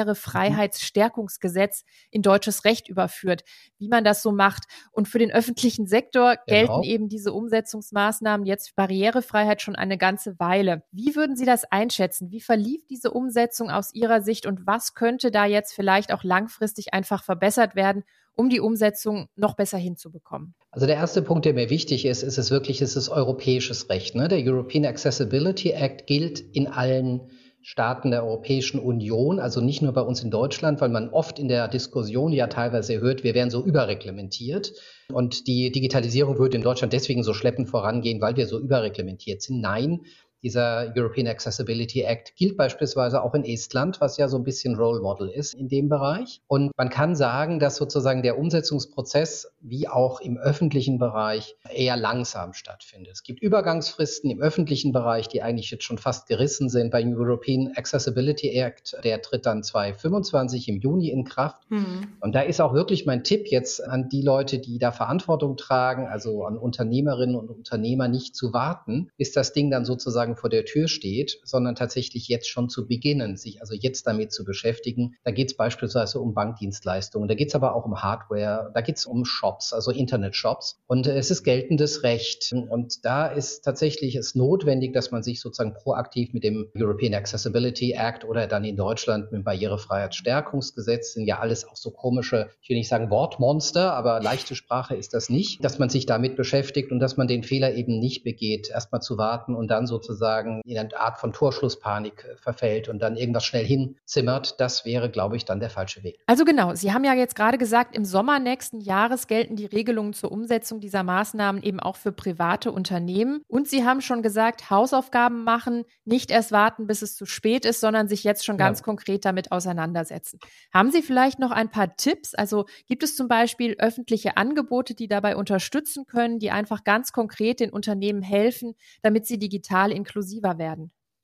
Barrierefreiheitsstärkungsgesetz in deutsches Recht überführt, wie man das so macht. Und für den öffentlichen Sektor gelten eben diese Umsetzungsmaßnahmen jetzt für Barrierefreiheit schon eine ganze Weile. Wie würden Sie das einschätzen? Wie verlief diese Umsetzung aus Ihrer Sicht und was könnte da jetzt vielleicht auch langfristig einfach verbessert werden, um die Umsetzung noch besser hinzubekommen? Also der erste Punkt, der mir wichtig ist, ist es europäisches Recht. Ne? Der European Accessibility Act gilt in allen Staaten der Europäischen Union, also nicht nur bei uns in Deutschland, weil man oft in der Diskussion ja teilweise hört, wir wären so überreglementiert und die Digitalisierung würde in Deutschland deswegen so schleppend vorangehen, weil wir so überreglementiert sind. Nein, dieser European Accessibility Act gilt beispielsweise auch in Estland, was ja so ein bisschen Role Model ist in dem Bereich. Und man kann sagen, dass sozusagen der Umsetzungsprozess wie auch im öffentlichen Bereich eher langsam stattfindet. Es gibt Übergangsfristen im öffentlichen Bereich, die eigentlich jetzt schon fast gerissen sind. Beim European Accessibility Act, der tritt dann 2025 im Juni in Kraft. Und da ist auch wirklich mein Tipp jetzt an die Leute, die da Verantwortung tragen, also an Unternehmerinnen und Unternehmer, nicht zu warten, bis das Ding dann sozusagen vor der Tür steht, sondern tatsächlich jetzt schon zu beginnen, sich also jetzt damit zu beschäftigen. Da geht es beispielsweise um Bankdienstleistungen, da geht es aber auch um Hardware, da geht es um Shops, also Internetshops. Und es ist geltendes Recht. Und da ist tatsächlich es notwendig, dass man sich sozusagen proaktiv mit dem European Accessibility Act oder dann in Deutschland mit dem Barrierefreiheitsstärkungsgesetz, sind ja alles auch so komische, ich will nicht sagen Wortmonster, aber leichte Sprache ist das nicht, dass man sich damit beschäftigt und dass man den Fehler eben nicht begeht, erstmal zu warten und dann sozusagen in eine Art von Torschlusspanik verfällt und dann irgendwas schnell hinzimmert, das wäre, glaube ich, dann der falsche Weg. Also genau, Sie haben ja jetzt gerade gesagt, im Sommer nächsten Jahres gelten die Regelungen zur Umsetzung dieser Maßnahmen eben auch für private Unternehmen. Und Sie haben schon gesagt, Hausaufgaben machen, nicht erst warten, bis es zu spät ist, sondern sich jetzt schon ganz konkret damit auseinandersetzen. Haben Sie vielleicht noch ein paar Tipps? Also gibt es zum Beispiel öffentliche Angebote, die dabei unterstützen können, die einfach ganz konkret den Unternehmen helfen, damit sie digital inklusiver werden?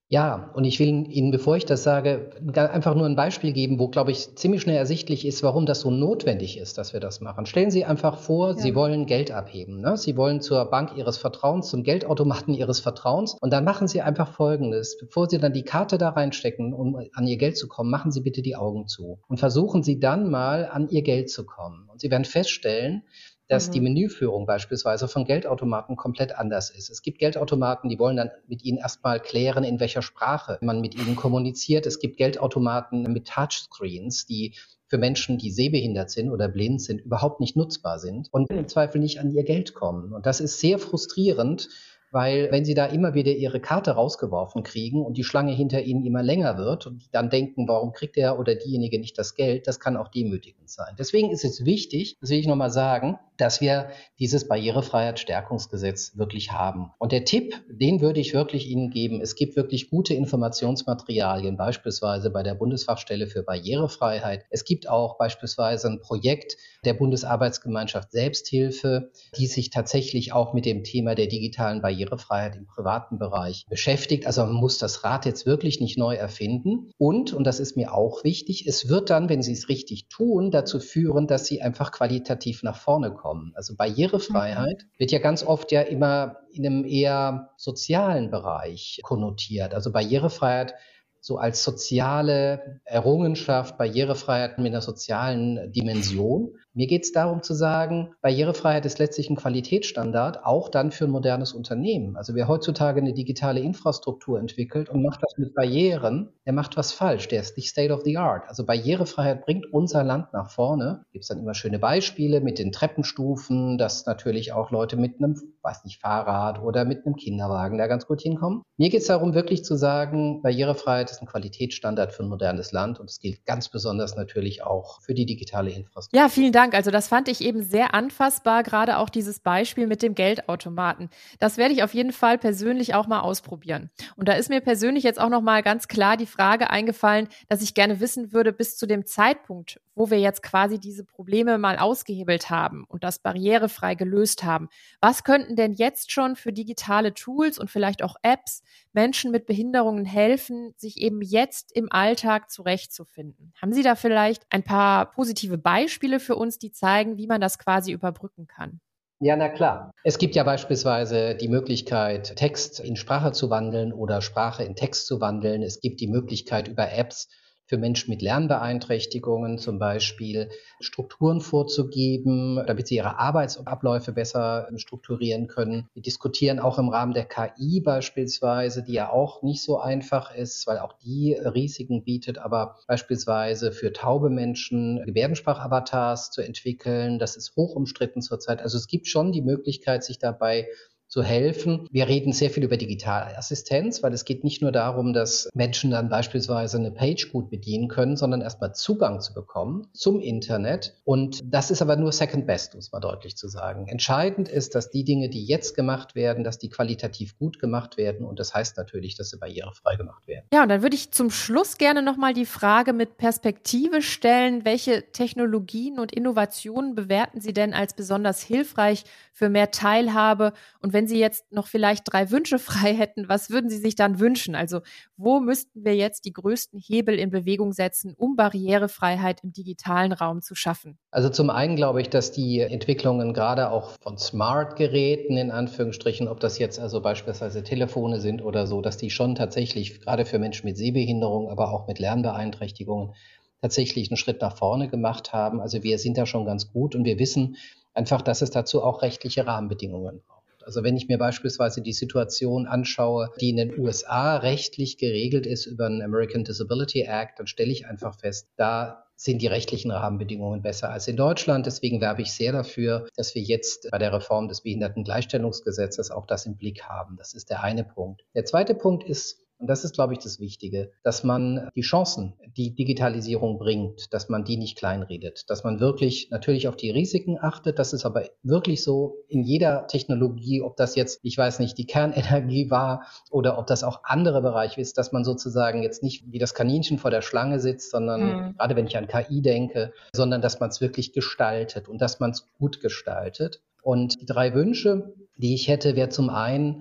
Ja, und ich will Ihnen, bevor ich das sage, einfach nur ein Beispiel geben, wo, glaube ich, ziemlich schnell ersichtlich ist, warum das so notwendig ist, dass wir das machen. Stellen Sie einfach vor, Sie wollen Geld abheben, ne? Sie wollen zur Bank Ihres Vertrauens, zum Geldautomaten Ihres Vertrauens, und dann machen Sie einfach Folgendes. Bevor Sie dann die Karte da reinstecken, um an Ihr Geld zu kommen, machen Sie bitte die Augen zu und versuchen Sie dann mal an Ihr Geld zu kommen. Und Sie werden feststellen, dass die Menüführung beispielsweise von Geldautomaten komplett anders ist. Es gibt Geldautomaten, die wollen dann mit Ihnen erstmal klären, in welcher Sprache man mit Ihnen kommuniziert. Es gibt Geldautomaten mit Touchscreens, die für Menschen, die sehbehindert sind oder blind sind, überhaupt nicht nutzbar sind und im Zweifel nicht an ihr Geld kommen. Und das ist sehr frustrierend, weil wenn Sie da immer wieder Ihre Karte rausgeworfen kriegen und die Schlange hinter Ihnen immer länger wird und dann denken, warum kriegt der oder diejenige nicht das Geld, das kann auch demütigend sein. Deswegen ist es wichtig, das will ich nochmal sagen, dass wir dieses Barrierefreiheitsstärkungsgesetz wirklich haben. Und der Tipp, den würde ich wirklich Ihnen geben, es gibt wirklich gute Informationsmaterialien, beispielsweise bei der Bundesfachstelle für Barrierefreiheit. Es gibt auch beispielsweise ein Projekt der Bundesarbeitsgemeinschaft Selbsthilfe, die sich tatsächlich auch mit dem Thema der digitalen Barrierefreiheit im privaten Bereich beschäftigt. Also man muss das Rad jetzt wirklich nicht neu erfinden. Und das ist mir auch wichtig, es wird dann, wenn Sie es richtig tun, dazu führen, dass Sie einfach qualitativ nach vorne kommen. Also Barrierefreiheit wird ja ganz oft ja immer in einem eher sozialen Bereich konnotiert. Also Barrierefreiheit so als soziale Errungenschaft, Barrierefreiheit mit einer sozialen Dimension. Mir geht es darum zu sagen, Barrierefreiheit ist letztlich ein Qualitätsstandard, auch dann für ein modernes Unternehmen. Also wer heutzutage eine digitale Infrastruktur entwickelt und macht das mit Barrieren, der macht was falsch, der ist nicht State of the Art. Also Barrierefreiheit bringt unser Land nach vorne. Gibt es dann immer schöne Beispiele mit den Treppenstufen, dass natürlich auch Leute mit einem, Fahrrad oder mit einem Kinderwagen da ganz gut hinkommen. Mir geht es darum, wirklich zu sagen, Barrierefreiheit ist ein Qualitätsstandard für ein modernes Land und es gilt ganz besonders natürlich auch für die digitale Infrastruktur. Ja, vielen Dank. Also das fand ich eben sehr anfassbar, gerade auch dieses Beispiel mit dem Geldautomaten. Das werde ich auf jeden Fall persönlich auch mal ausprobieren. Und da ist mir persönlich jetzt auch noch mal ganz klar die Frage eingefallen, dass ich gerne wissen würde, bis zu dem Zeitpunkt, wo wir jetzt quasi diese Probleme mal ausgehebelt haben und das barrierefrei gelöst haben. Was könnten denn jetzt schon für digitale Tools und vielleicht auch Apps Menschen mit Behinderungen helfen, sich eben jetzt im Alltag zurechtzufinden? Haben Sie da vielleicht ein paar positive Beispiele für uns, die zeigen, wie man das quasi überbrücken kann? Ja, na klar. Es gibt ja beispielsweise die Möglichkeit, Text in Sprache zu wandeln oder Sprache in Text zu wandeln. Es gibt die Möglichkeit, über Apps für Menschen mit Lernbeeinträchtigungen zum Beispiel Strukturen vorzugeben, damit sie ihre Arbeitsabläufe besser strukturieren können. Wir diskutieren auch im Rahmen der KI beispielsweise, die ja auch nicht so einfach ist, weil auch die Risiken bietet, aber beispielsweise für taube Menschen Gebärdensprachavatars zu entwickeln. Das ist hoch umstritten zurzeit. Also es gibt schon die Möglichkeit, sich dabei zu helfen. Wir reden sehr viel über digitale Assistenz, weil es geht nicht nur darum, dass Menschen dann beispielsweise eine Page gut bedienen können, sondern erstmal Zugang zu bekommen zum Internet. Und das ist aber nur Second Best, um es mal deutlich zu sagen. Entscheidend ist, dass die Dinge, die jetzt gemacht werden, dass die qualitativ gut gemacht werden. Und das heißt natürlich, dass sie barrierefrei gemacht werden. Ja, und dann würde ich zum Schluss gerne nochmal die Frage mit Perspektive stellen. Welche Technologien und Innovationen bewerten Sie denn als besonders hilfreich für mehr Teilhabe? Und wenn Sie jetzt noch vielleicht 3 Wünsche frei hätten, was würden Sie sich dann wünschen? Also wo müssten wir jetzt die größten Hebel in Bewegung setzen, um Barrierefreiheit im digitalen Raum zu schaffen? Also zum einen glaube ich, dass die Entwicklungen gerade auch von Smart-Geräten in Anführungsstrichen, ob das jetzt also beispielsweise Telefone sind oder so, dass die schon tatsächlich gerade für Menschen mit Sehbehinderung, aber auch mit Lernbeeinträchtigungen tatsächlich einen Schritt nach vorne gemacht haben. Also wir sind da schon ganz gut und wir wissen einfach, dass es dazu auch rechtliche Rahmenbedingungen braucht. Also wenn ich mir beispielsweise die Situation anschaue, die in den USA rechtlich geregelt ist über den American Disability Act, dann stelle ich einfach fest, da sind die rechtlichen Rahmenbedingungen besser als in Deutschland. Deswegen werbe ich sehr dafür, dass wir jetzt bei der Reform des Behindertengleichstellungsgesetzes auch das im Blick haben. Das ist der eine Punkt. Der zweite Punkt ist, und das ist, glaube ich, das Wichtige, dass man die Chancen, die Digitalisierung bringt, dass man die nicht kleinredet, dass man wirklich natürlich auf die Risiken achtet. Das ist aber wirklich so in jeder Technologie, ob das jetzt, ich weiß nicht, die Kernenergie war oder ob das auch andere Bereiche ist, dass man sozusagen jetzt nicht wie das Kaninchen vor der Schlange sitzt, sondern gerade wenn ich an KI denke, sondern dass man es wirklich gestaltet und dass man es gut gestaltet. Und die 3 Wünsche, die ich hätte, wäre zum einen,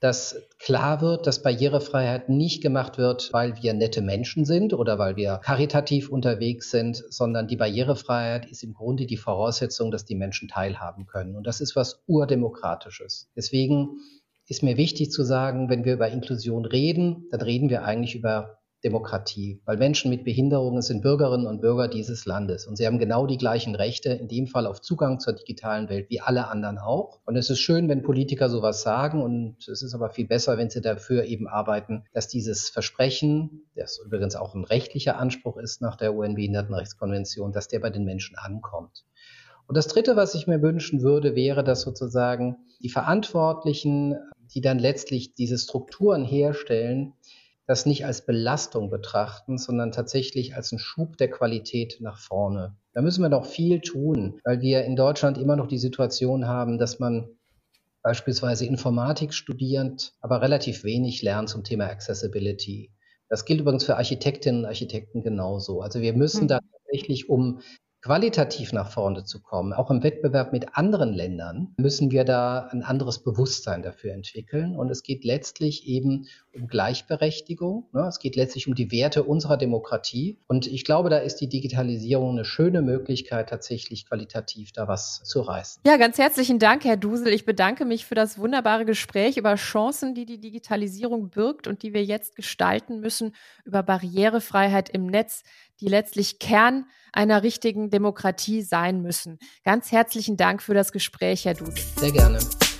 dass klar wird, dass Barrierefreiheit nicht gemacht wird, weil wir nette Menschen sind oder weil wir karitativ unterwegs sind, sondern die Barrierefreiheit ist im Grunde die Voraussetzung, dass die Menschen teilhaben können. Und das ist was Urdemokratisches. Deswegen ist mir wichtig zu sagen, wenn wir über Inklusion reden, dann reden wir eigentlich über Demokratie, weil Menschen mit Behinderungen sind Bürgerinnen und Bürger dieses Landes und sie haben genau die gleichen Rechte, in dem Fall auf Zugang zur digitalen Welt wie alle anderen auch. Und es ist schön, wenn Politiker sowas sagen und es ist aber viel besser, wenn sie dafür eben arbeiten, dass dieses Versprechen, das übrigens auch ein rechtlicher Anspruch ist nach der UN-Behindertenrechtskonvention, dass der bei den Menschen ankommt. Und das Dritte, was ich mir wünschen würde, wäre, dass sozusagen die Verantwortlichen, die dann letztlich diese Strukturen herstellen, das nicht als Belastung betrachten, sondern tatsächlich als einen Schub der Qualität nach vorne. Da müssen wir noch viel tun, weil wir in Deutschland immer noch die Situation haben, dass man beispielsweise Informatik studierend, aber relativ wenig lernt zum Thema Accessibility. Das gilt übrigens für Architektinnen und Architekten genauso. Also wir müssen da tatsächlich, um qualitativ nach vorne zu kommen, auch im Wettbewerb mit anderen Ländern, müssen wir da ein anderes Bewusstsein dafür entwickeln. Und es geht letztlich eben um Gleichberechtigung. Es geht letztlich um die Werte unserer Demokratie. Und ich glaube, da ist die Digitalisierung eine schöne Möglichkeit, tatsächlich qualitativ da was zu reißen. Ja, ganz herzlichen Dank, Herr Dusel. Ich bedanke mich für das wunderbare Gespräch über Chancen, die die Digitalisierung birgt und die wir jetzt gestalten müssen, über Barrierefreiheit im Netz, die letztlich Kern einer richtigen Demokratie sein müssen. Ganz herzlichen Dank für das Gespräch, Herr Dusel. Sehr gerne.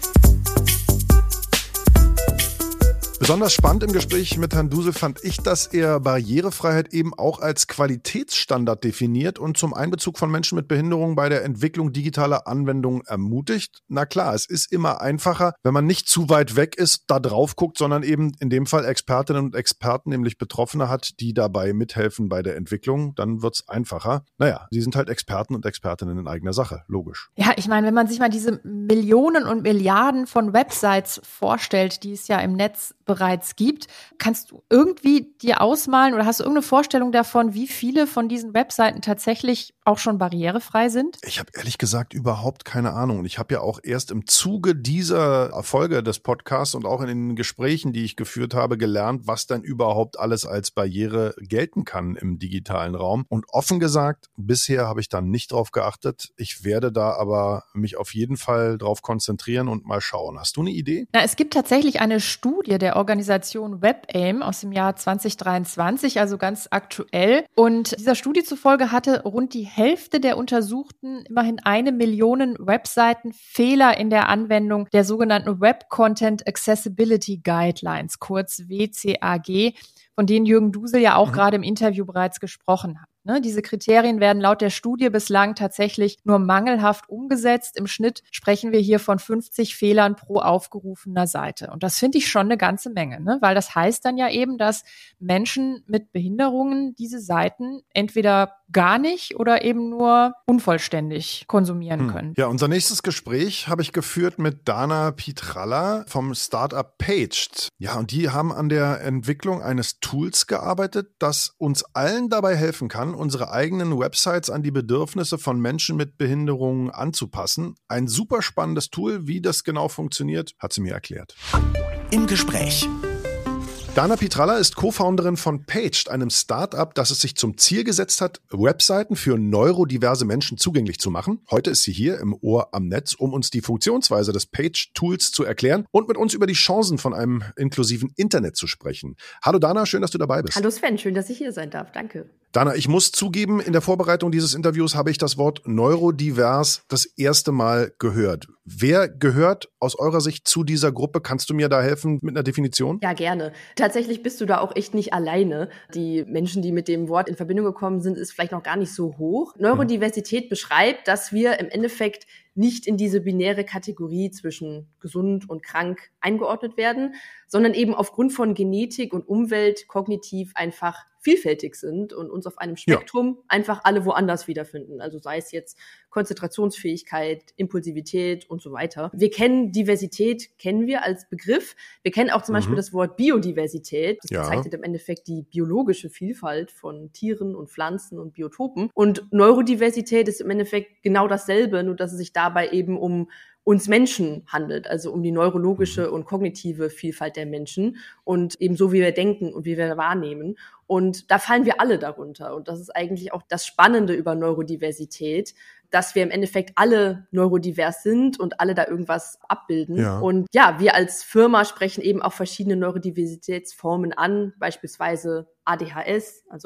Besonders spannend im Gespräch mit Herrn Dusel fand ich, dass er Barrierefreiheit eben auch als Qualitätsstandard definiert und zum Einbezug von Menschen mit Behinderungen bei der Entwicklung digitaler Anwendungen ermutigt. Na klar, es ist immer einfacher, wenn man nicht zu weit weg ist, da drauf guckt, sondern eben in dem Fall Expertinnen und Experten, nämlich Betroffene hat, die dabei mithelfen bei der Entwicklung. Dann wird's einfacher. Naja, sie sind halt Experten und Expertinnen in eigener Sache, logisch. Ja, ich meine, wenn man sich mal diese Millionen und Milliarden von Websites vorstellt, die es ja im Netz bereits gibt, kannst du irgendwie dir ausmalen oder hast du irgendeine Vorstellung davon, wie viele von diesen Webseiten tatsächlich auch schon barrierefrei sind? Ich habe ehrlich gesagt überhaupt keine Ahnung. Und ich habe ja auch erst im Zuge dieser Folge des Podcasts und auch in den Gesprächen, die ich geführt habe, gelernt, was denn überhaupt alles als Barriere gelten kann im digitalen Raum. Und offen gesagt, bisher habe ich da nicht drauf geachtet. Ich werde da aber mich auf jeden Fall drauf konzentrieren und mal schauen. Hast du eine Idee? Na, es gibt tatsächlich eine Studie der Organisation WebAIM aus dem Jahr 2023, also ganz aktuell. Und dieser Studie zufolge hatte rund die Hälfte der Untersuchten immerhin 1 Million Webseiten Fehler in der Anwendung der sogenannten Web Content Accessibility Guidelines, kurz WCAG, von denen Jürgen Dusel ja auch gerade im Interview bereits gesprochen hat. Diese Kriterien werden laut der Studie bislang tatsächlich nur mangelhaft umgesetzt. Im Schnitt sprechen wir hier von 50 Fehlern pro aufgerufener Seite. Und das finde ich schon eine ganze Menge, weil das heißt dann ja eben, dass Menschen mit Behinderungen diese Seiten entweder gar nicht oder eben nur unvollständig konsumieren können. Ja, unser nächstes Gespräch habe ich geführt mit Dana Pietralla vom Startup Paged. Ja, und die haben an der Entwicklung eines Tools gearbeitet, das uns allen dabei helfen kann, unsere eigenen Websites an die Bedürfnisse von Menschen mit Behinderungen anzupassen. Ein super spannendes Tool. Wie das genau funktioniert, hat sie mir erklärt. Im Gespräch. Dana Pietralla ist Co-Founderin von Paged, einem Start-up, das es sich zum Ziel gesetzt hat, Webseiten für neurodiverse Menschen zugänglich zu machen. Heute ist sie hier im Ohr am Netz, um uns die Funktionsweise des Paged-Tools zu erklären und mit uns über die Chancen von einem inklusiven Internet zu sprechen. Hallo Dana, schön, dass du dabei bist. Hallo Sven, schön, dass ich hier sein darf. Danke. Dana, ich muss zugeben, in der Vorbereitung dieses Interviews habe ich das Wort neurodivers das erste Mal gehört. Wer gehört aus eurer Sicht zu dieser Gruppe? Kannst du mir da helfen mit einer Definition? Ja, gerne. Tatsächlich bist du da auch echt nicht alleine. Die Menschen, die mit dem Wort in Verbindung gekommen sind, ist vielleicht noch gar nicht so hoch. Neurodiversität beschreibt, dass wir im Endeffekt nicht in diese binäre Kategorie zwischen gesund und krank eingeordnet werden, sondern eben aufgrund von Genetik und Umwelt kognitiv einfach vielfältig sind und uns auf einem Spektrum einfach alle woanders wiederfinden. Also sei es jetzt Konzentrationsfähigkeit, Impulsivität und so weiter. Wir kennen Diversität, kennen wir als Begriff. Wir kennen auch zum Beispiel das Wort Biodiversität. Das bezeichnet im Endeffekt die biologische Vielfalt von Tieren und Pflanzen und Biotopen. Und Neurodiversität ist im Endeffekt genau dasselbe, nur dass es sich dabei eben um uns Menschen handelt, also um die neurologische und kognitive Vielfalt der Menschen und eben so, wie wir denken und wie wir wahrnehmen. Und da fallen wir alle darunter. Und das ist eigentlich auch das Spannende über Neurodiversität, dass wir im Endeffekt alle neurodivers sind und alle da irgendwas abbilden. Ja. Und ja, wir als Firma sprechen eben auch verschiedene Neurodiversitätsformen an, beispielsweise ADHS, also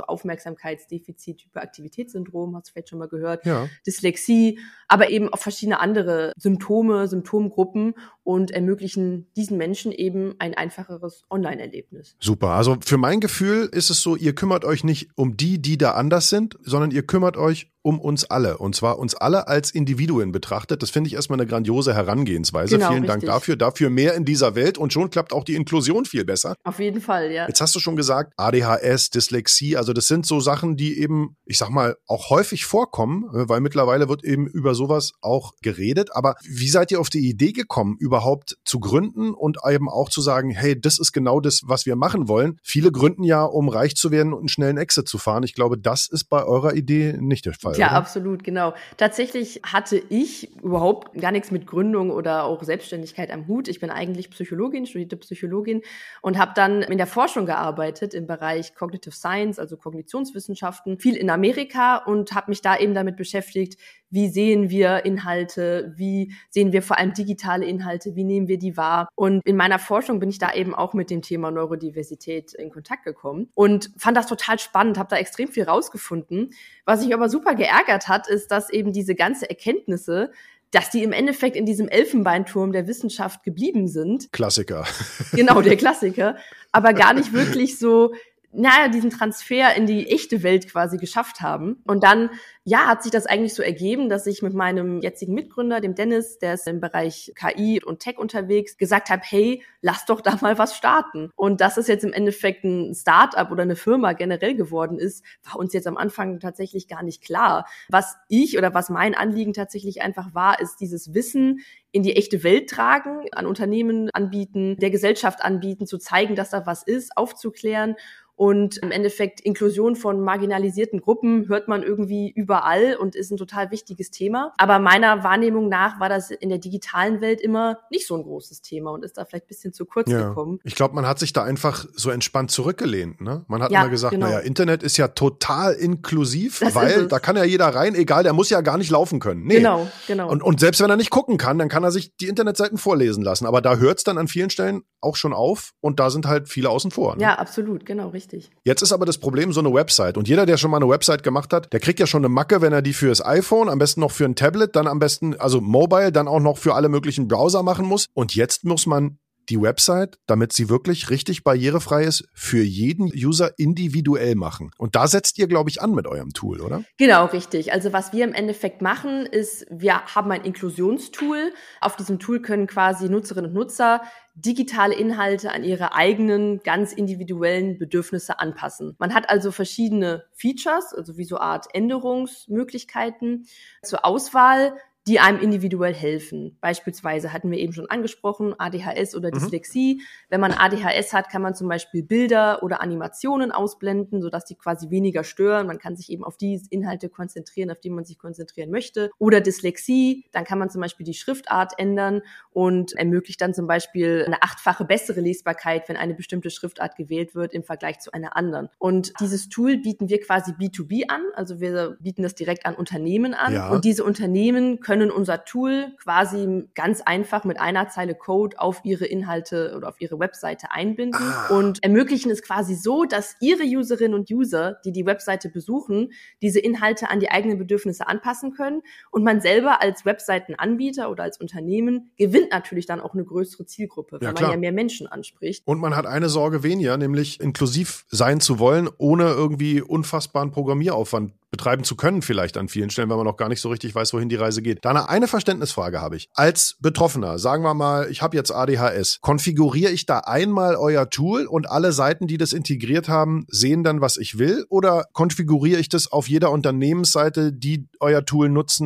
Aufmerksamkeitsdefizit-Hyperaktivitätssyndrom, hast du vielleicht schon mal gehört, Ja. Dyslexie, aber eben auch verschiedene andere Symptome, Symptomgruppen und ermöglichen diesen Menschen eben ein einfacheres Online-Erlebnis. Super. Also für mein Gefühl ist es so, ihr kümmert euch nicht um die da anders sind, sondern ihr kümmert euch um uns alle. Und zwar uns alle als Individuen betrachtet. Das finde ich erstmal eine grandiose Herangehensweise. Genau, Vielen Dank richtig. dafür mehr in dieser Welt und schon klappt auch die Inklusion viel besser. Auf jeden Fall, ja. Jetzt hast du schon gesagt, ADHS, Dyslexie, also das sind so Sachen, die eben, ich sag mal, auch häufig vorkommen, weil mittlerweile wird eben über sowas auch geredet. Aber wie seid ihr auf die Idee gekommen, überhaupt zu gründen und eben auch zu sagen, hey, das ist genau das, was wir machen wollen? Viele gründen ja, um reich zu werden und einen schnellen Exit zu fahren. Ich glaube, das ist bei eurer Idee nicht der Fall. Ja, oder? absolut, genau. Tatsächlich hatte ich überhaupt gar nichts mit Gründung oder auch Selbstständigkeit am Hut. Ich bin eigentlich Psychologin, studierte Psychologin und habe dann in der Forschung gearbeitet im Bereich Cognitive Science, also Kognitionswissenschaften, viel in Amerika und habe mich da eben damit beschäftigt, wie sehen wir Inhalte, wie sehen wir vor allem digitale Inhalte, wie nehmen wir die wahr. Und in meiner Forschung bin ich da eben auch mit dem Thema Neurodiversität in Kontakt gekommen und fand das total spannend, habe da extrem viel rausgefunden. Was mich aber super geärgert hat, ist, dass eben diese ganze Erkenntnisse, dass die im Endeffekt in diesem Elfenbeinturm der Wissenschaft geblieben sind. Klassiker. Genau, der Klassiker. Aber gar nicht wirklich so, diesen Transfer in die echte Welt quasi geschafft haben. Und dann, hat sich das eigentlich so ergeben, dass ich mit meinem jetzigen Mitgründer, dem Dennis, der ist im Bereich KI und Tech unterwegs, gesagt habe, hey, lass doch da mal was starten. Und dass es jetzt im Endeffekt ein Start-up oder eine Firma generell geworden ist, war uns jetzt am Anfang tatsächlich gar nicht klar. Was mein Anliegen tatsächlich einfach war, ist dieses Wissen in die echte Welt tragen, an Unternehmen anbieten, der Gesellschaft anbieten, zu zeigen, dass da was ist, aufzuklären. Und im Endeffekt Inklusion von marginalisierten Gruppen hört man irgendwie überall und ist ein total wichtiges Thema. Aber meiner Wahrnehmung nach war das in der digitalen Welt immer nicht so ein großes Thema und ist da vielleicht ein bisschen zu kurz gekommen. Ich glaube, man hat sich da einfach so entspannt zurückgelehnt. Ne? Man hat Ja, immer gesagt, genau. Internet ist ja total inklusiv, Das ist weil es. da kann ja jeder rein, egal, der muss ja gar nicht laufen können. Nee. Genau. Und selbst wenn er nicht gucken kann, dann kann er sich die Internetseiten vorlesen lassen. Aber da hört es dann an vielen Stellen auch schon auf und da sind halt viele außen vor. Ne? Ja, absolut, genau, richtig. Jetzt ist aber das Problem so eine Website. Und jeder, der schon mal eine Website gemacht hat, der kriegt ja schon eine Macke, wenn er die fürs iPhone, am besten noch für ein Tablet, dann am besten, also Mobile, dann auch noch für alle möglichen Browser machen muss. Und jetzt muss man die Website, damit sie wirklich richtig barrierefrei ist, für jeden User individuell machen. Und da setzt ihr, glaube ich, an mit eurem Tool, oder? Genau, richtig. Also was wir im Endeffekt machen, ist, wir haben ein Inklusionstool. Auf diesem Tool können quasi Nutzerinnen und Nutzer digitale Inhalte an ihre eigenen, ganz individuellen Bedürfnisse anpassen. Man hat also verschiedene Features, also wie so eine Art Änderungsmöglichkeiten zur Auswahl, die einem individuell helfen. Beispielsweise hatten wir eben schon angesprochen, ADHS oder Dyslexie. Wenn man ADHS hat, kann man zum Beispiel Bilder oder Animationen ausblenden, sodass die quasi weniger stören. Man kann sich eben auf die Inhalte konzentrieren, auf die man sich konzentrieren möchte. Oder Dyslexie, dann kann man zum Beispiel die Schriftart ändern und ermöglicht dann zum Beispiel eine 8-fache bessere Lesbarkeit, wenn eine bestimmte Schriftart gewählt wird im Vergleich zu einer anderen. Und dieses Tool bieten wir quasi B2B an, also wir bieten das direkt an Unternehmen an. Ja. Und diese Unternehmen können unser Tool quasi ganz einfach mit einer Zeile Code auf ihre Inhalte oder auf ihre Webseite einbinden und ermöglichen es quasi so, dass ihre Userinnen und User, die die Webseite besuchen, diese Inhalte an die eigenen Bedürfnisse anpassen können und man selber als Webseitenanbieter oder als Unternehmen gewinnt natürlich dann auch eine größere Zielgruppe, weil man ja mehr Menschen anspricht. Und man hat eine Sorge weniger, nämlich inklusiv sein zu wollen, ohne irgendwie unfassbaren Programmieraufwand betreiben zu können, vielleicht an vielen Stellen, weil man noch gar nicht so richtig weiß, wohin die Reise geht. Da eine Verständnisfrage habe ich. Als Betroffener, sagen wir mal, ich habe jetzt ADHS, konfiguriere ich da einmal euer Tool und alle Seiten, die das integriert haben, sehen dann, was ich will? Oder konfiguriere ich das auf jeder Unternehmensseite, die euer Tool nutzen,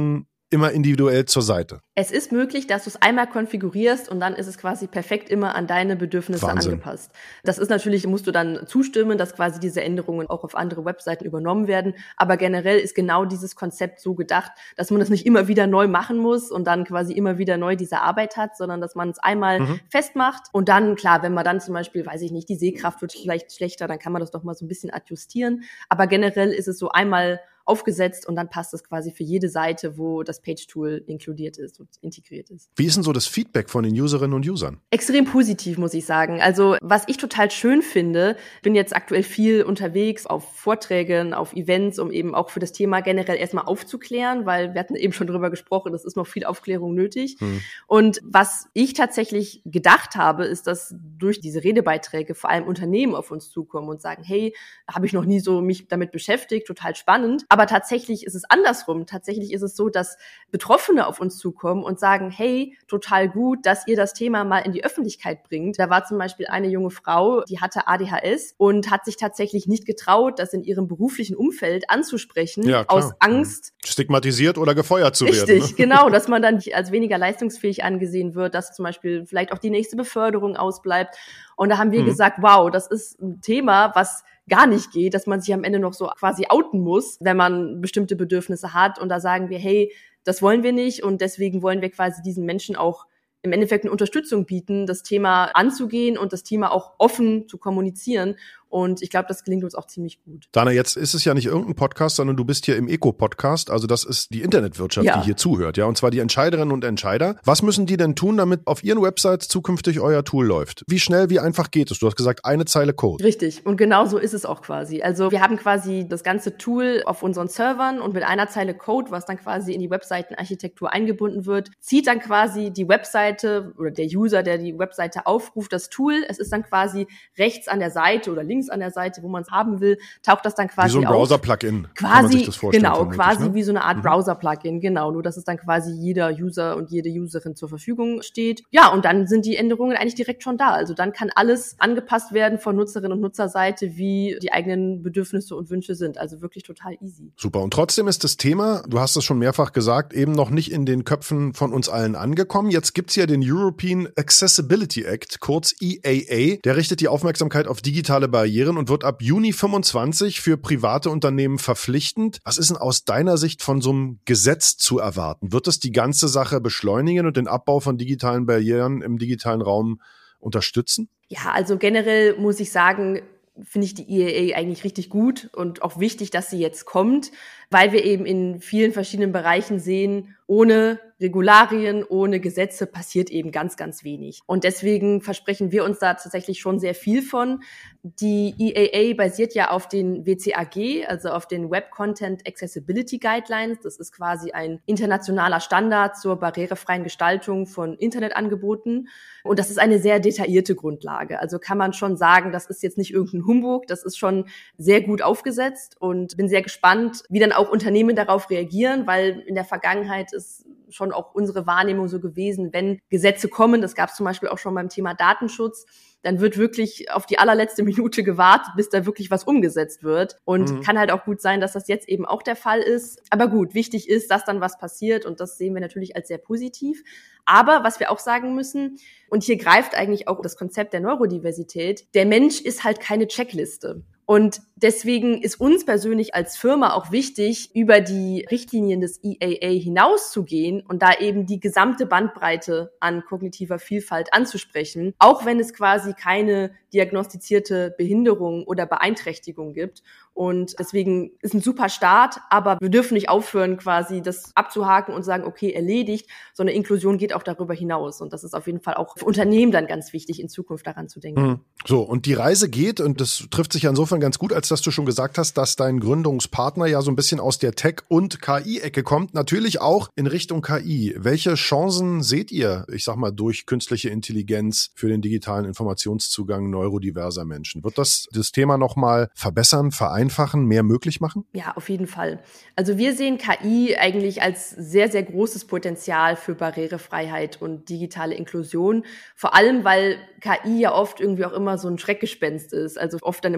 immer individuell zur Seite? Es ist möglich, dass du es einmal konfigurierst und dann ist es quasi perfekt immer an deine Bedürfnisse Wahnsinn. Angepasst. Das ist natürlich, musst du dann zustimmen, dass quasi diese Änderungen auch auf andere Webseiten übernommen werden. Aber generell ist genau dieses Konzept so gedacht, dass man das nicht immer wieder neu machen muss und dann quasi immer wieder neu diese Arbeit hat, sondern dass man es einmal festmacht und dann, klar, wenn man dann zum Beispiel, weiß ich nicht, die Sehkraft wird vielleicht schlechter, dann kann man das doch mal so ein bisschen adjustieren. Aber generell ist es so einmal aufgesetzt und dann passt es quasi für jede Seite, wo das Page-Tool inkludiert ist und integriert ist. Wie ist denn so das Feedback von den Userinnen und Usern? Extrem positiv, muss ich sagen. Also was ich total schön finde, bin jetzt aktuell viel unterwegs auf Vorträgen, auf Events, um eben auch für das Thema generell erstmal aufzuklären, weil wir hatten eben schon drüber gesprochen, es ist noch viel Aufklärung nötig. Und was ich tatsächlich gedacht habe, ist, dass durch diese Redebeiträge vor allem Unternehmen auf uns zukommen und sagen, hey, habe ich noch nie so mich damit beschäftigt, total spannend. Aber tatsächlich ist es andersrum. Tatsächlich ist es so, dass Betroffene auf uns zukommen und sagen, hey, total gut, dass ihr das Thema mal in die Öffentlichkeit bringt. Da war zum Beispiel eine junge Frau, die hatte ADHS und hat sich tatsächlich nicht getraut, das in ihrem beruflichen Umfeld anzusprechen, aus Angst. Stigmatisiert oder gefeuert zu werden. Richtig, genau, dass man dann als weniger leistungsfähig angesehen wird, dass zum Beispiel vielleicht auch die nächste Beförderung ausbleibt. Und da haben wir gesagt, wow, das ist ein Thema, was gar nicht geht, dass man sich am Ende noch so quasi outen muss, wenn man bestimmte Bedürfnisse hat. Und da sagen wir, hey, das wollen wir nicht und deswegen wollen wir quasi diesen Menschen auch im Endeffekt eine Unterstützung bieten, das Thema anzugehen und das Thema auch offen zu kommunizieren. Und ich glaube, das gelingt uns auch ziemlich gut. Dana, jetzt ist es ja nicht irgendein Podcast, sondern du bist hier im Eco-Podcast. Also das ist die Internetwirtschaft, die hier zuhört. Ja, und zwar die Entscheiderinnen und Entscheider. Was müssen die denn tun, damit auf ihren Websites zukünftig euer Tool läuft? Wie schnell, wie einfach geht es? Du hast gesagt, eine Zeile Code. Richtig. Und genau so ist es auch quasi. Also wir haben quasi das ganze Tool auf unseren Servern und mit einer Zeile Code, was dann quasi in die Webseitenarchitektur eingebunden wird, zieht dann quasi die Webseite oder der User, der die Webseite aufruft, das Tool. Es ist dann quasi rechts an der Seite oder links an der Seite, wo man es haben will, taucht das dann quasi auf. Wie so ein Browser-Plugin, kann man sich das vorstellen. Genau, quasi wie so eine Art Browser-Plugin, genau. Nur, dass es dann quasi jeder User und jede Userin zur Verfügung steht. Ja, und dann sind die Änderungen eigentlich direkt schon da. Also dann kann alles angepasst werden von Nutzerinnen und Nutzerseite, wie die eigenen Bedürfnisse und Wünsche sind. Also wirklich total easy. Super. Und trotzdem ist das Thema, du hast es schon mehrfach gesagt, eben noch nicht in den Köpfen von uns allen angekommen. Jetzt gibt's ja den European Accessibility Act, kurz EAA. Der richtet die Aufmerksamkeit auf digitale Barrieren und wird ab Juni 25 für private Unternehmen verpflichtend. Was ist denn aus deiner Sicht von so einem Gesetz zu erwarten? Wird es die ganze Sache beschleunigen und den Abbau von digitalen Barrieren im digitalen Raum unterstützen? Ja, also generell muss ich sagen, finde ich die EAA eigentlich richtig gut und auch wichtig, dass sie jetzt kommt, weil wir eben in vielen verschiedenen Bereichen sehen, ohne Regularien, ohne Gesetze passiert eben ganz, ganz wenig. Und deswegen versprechen wir uns da tatsächlich schon sehr viel von. Die EAA basiert ja auf den WCAG, also auf den Web Content Accessibility Guidelines. Das ist quasi ein internationaler Standard zur barrierefreien Gestaltung von Internetangeboten. Und das ist eine sehr detaillierte Grundlage. Also kann man schon sagen, das ist jetzt nicht irgendein Humbug, das ist schon sehr gut aufgesetzt und bin sehr gespannt, wie dann auch Unternehmen darauf reagieren, weil in der Vergangenheit ist schon auch unsere Wahrnehmung so gewesen, wenn Gesetze kommen, das gab es zum Beispiel auch schon beim Thema Datenschutz, dann wird wirklich auf die allerletzte Minute gewartet, bis da wirklich was umgesetzt wird. Und kann halt auch gut sein, dass das jetzt eben auch der Fall ist. Aber gut, wichtig ist, dass dann was passiert und das sehen wir natürlich als sehr positiv. Aber was wir auch sagen müssen, und hier greift eigentlich auch das Konzept der Neurodiversität, der Mensch ist halt keine Checkliste. Und deswegen ist uns persönlich als Firma auch wichtig, über die Richtlinien des EAA hinauszugehen und da eben die gesamte Bandbreite an kognitiver Vielfalt anzusprechen, auch wenn es quasi keine diagnostizierte Behinderung oder Beeinträchtigung gibt. Und deswegen ist ein super Start, aber wir dürfen nicht aufhören, quasi das abzuhaken und sagen, okay, erledigt, sondern Inklusion geht auch darüber hinaus. Und das ist auf jeden Fall auch für Unternehmen dann ganz wichtig, in Zukunft daran zu denken. So, und die Reise geht, und das trifft sich ja insofern ganz gut, als dass du schon gesagt hast, dass dein Gründungspartner ja so ein bisschen aus der Tech- und KI-Ecke kommt, natürlich auch in Richtung KI. Welche Chancen seht ihr, ich sag mal, durch künstliche Intelligenz für den digitalen Informationszugang neurodiverser Menschen? Wird das Thema nochmal verbessern, vereinfachen, mehr möglich machen? Ja, auf jeden Fall. Also wir sehen KI eigentlich als sehr, sehr großes Potenzial für Barrierefreiheit und digitale Inklusion. Vor allem, weil KI ja oft irgendwie auch immer so ein Schreckgespenst ist. Also oft dann immer so verteufelt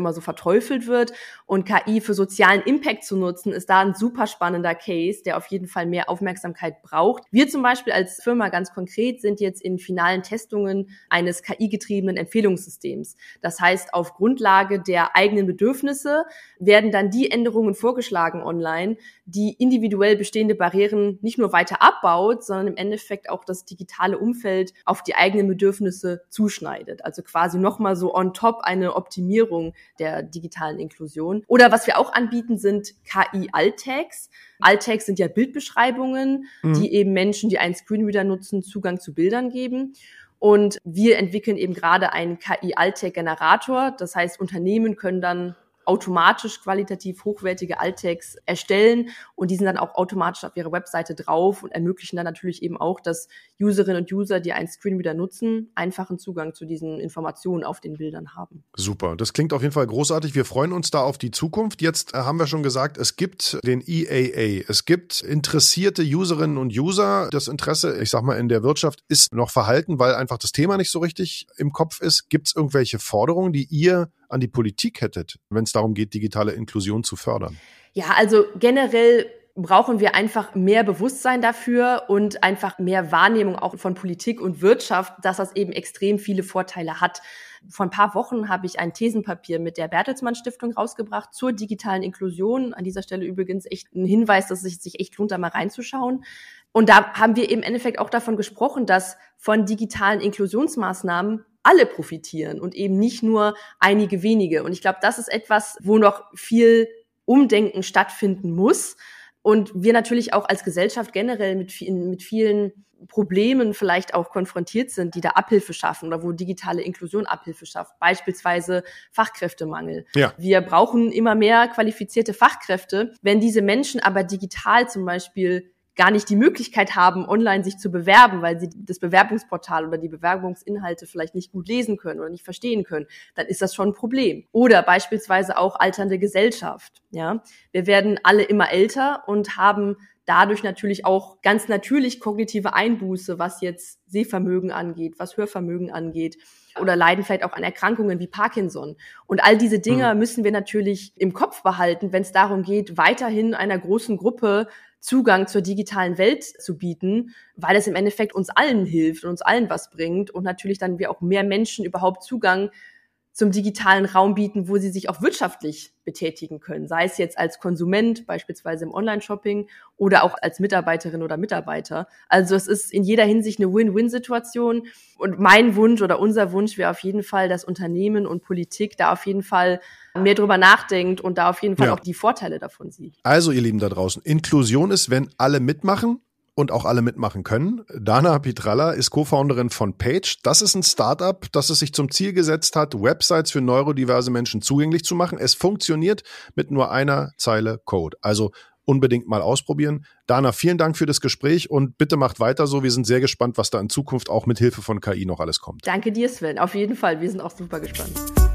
verteufelt wird. Und KI für sozialen Impact zu nutzen, ist da ein super spannender Case, der auf jeden Fall mehr Aufmerksamkeit braucht. Wir zum Beispiel als Firma ganz konkret sind jetzt in finalen Testungen eines KI-getriebenen Empfehlungssystems. Das heißt, auf Grundlage der eigenen Bedürfnisse werden dann die Änderungen vorgeschlagen online, die individuell bestehende Barrieren nicht nur weiter abbaut, sondern im Endeffekt auch das digitale Umfeld auf die eigenen Bedürfnisse zuschneidet. Also quasi nochmal so on top eine Optimierung der digitalen Inklusion. Oder was wir auch anbieten, sind KI-Alt-Tags. Alt-Tags sind ja Bildbeschreibungen, die eben Menschen, die einen Screenreader nutzen, Zugang zu Bildern geben. Und wir entwickeln eben gerade einen KI-Alt-Tag-Generator. Das heißt, Unternehmen können dann automatisch qualitativ hochwertige Alt-Tags erstellen und die sind dann auch automatisch auf ihrer Webseite drauf und ermöglichen dann natürlich eben auch, dass Userinnen und User, die einen Screenreader nutzen, einfachen Zugang zu diesen Informationen auf den Bildern haben. Super, das klingt auf jeden Fall großartig. Wir freuen uns da auf die Zukunft. Jetzt haben wir schon gesagt, es gibt den EAA. Es gibt interessierte Userinnen und User. Das Interesse, ich sag mal, in der Wirtschaft ist noch verhalten, weil einfach das Thema nicht so richtig im Kopf ist. Gibt es irgendwelche Forderungen, die ihr an die Politik hättet, wenn es darum geht, digitale Inklusion zu fördern? Ja, also generell brauchen wir einfach mehr Bewusstsein dafür und einfach mehr Wahrnehmung auch von Politik und Wirtschaft, dass das eben extrem viele Vorteile hat. Vor ein paar Wochen habe ich ein Thesenpapier mit der Bertelsmann Stiftung rausgebracht zur digitalen Inklusion. An dieser Stelle übrigens echt ein Hinweis, dass es sich echt lohnt, da mal reinzuschauen. Und da haben wir im Endeffekt auch davon gesprochen, dass von digitalen Inklusionsmaßnahmen alle profitieren und eben nicht nur einige wenige. Und ich glaube, das ist etwas, wo noch viel Umdenken stattfinden muss. Und wir natürlich auch als Gesellschaft generell mit vielen Problemen vielleicht auch konfrontiert sind, die da Abhilfe schaffen oder wo digitale Inklusion Abhilfe schafft. Beispielsweise Fachkräftemangel. Ja. Wir brauchen immer mehr qualifizierte Fachkräfte. Wenn diese Menschen aber digital zum Beispiel gar nicht die Möglichkeit haben, online sich zu bewerben, weil sie das Bewerbungsportal oder die Bewerbungsinhalte vielleicht nicht gut lesen können oder nicht verstehen können, dann ist das schon ein Problem. Oder beispielsweise auch alternde Gesellschaft. Ja, wir werden alle immer älter und haben dadurch natürlich auch ganz natürlich kognitive Einbuße, was jetzt Sehvermögen angeht, was Hörvermögen angeht. Oder leiden vielleicht auch an Erkrankungen wie Parkinson. Und all diese Dinge müssen wir natürlich im Kopf behalten, wenn es darum geht, weiterhin einer großen Gruppe Zugang zur digitalen Welt zu bieten, weil es im Endeffekt uns allen hilft und uns allen was bringt und natürlich dann wir auch mehr Menschen überhaupt Zugang zum digitalen Raum bieten, wo sie sich auch wirtschaftlich betätigen können, sei es jetzt als Konsument, beispielsweise im Online-Shopping oder auch als Mitarbeiterin oder Mitarbeiter. Also es ist in jeder Hinsicht eine Win-Win-Situation und mein Wunsch oder unser Wunsch wäre auf jeden Fall, dass Unternehmen und Politik da auf jeden Fall mehr drüber nachdenkt und da auf jeden Fall auch die Vorteile davon sieht. Also ihr Lieben da draußen, Inklusion ist, wenn alle mitmachen und auch alle mitmachen können. Dana Pietralla ist Co-Founderin von Page. Das ist ein Startup, das es sich zum Ziel gesetzt hat, Websites für neurodiverse Menschen zugänglich zu machen. Es funktioniert mit nur einer Zeile Code. Also unbedingt mal ausprobieren. Dana, vielen Dank für das Gespräch und bitte macht weiter so. Wir sind sehr gespannt, was da in Zukunft auch mit Hilfe von KI noch alles kommt. Danke dir, Sven. Auf jeden Fall. Wir sind auch super gespannt.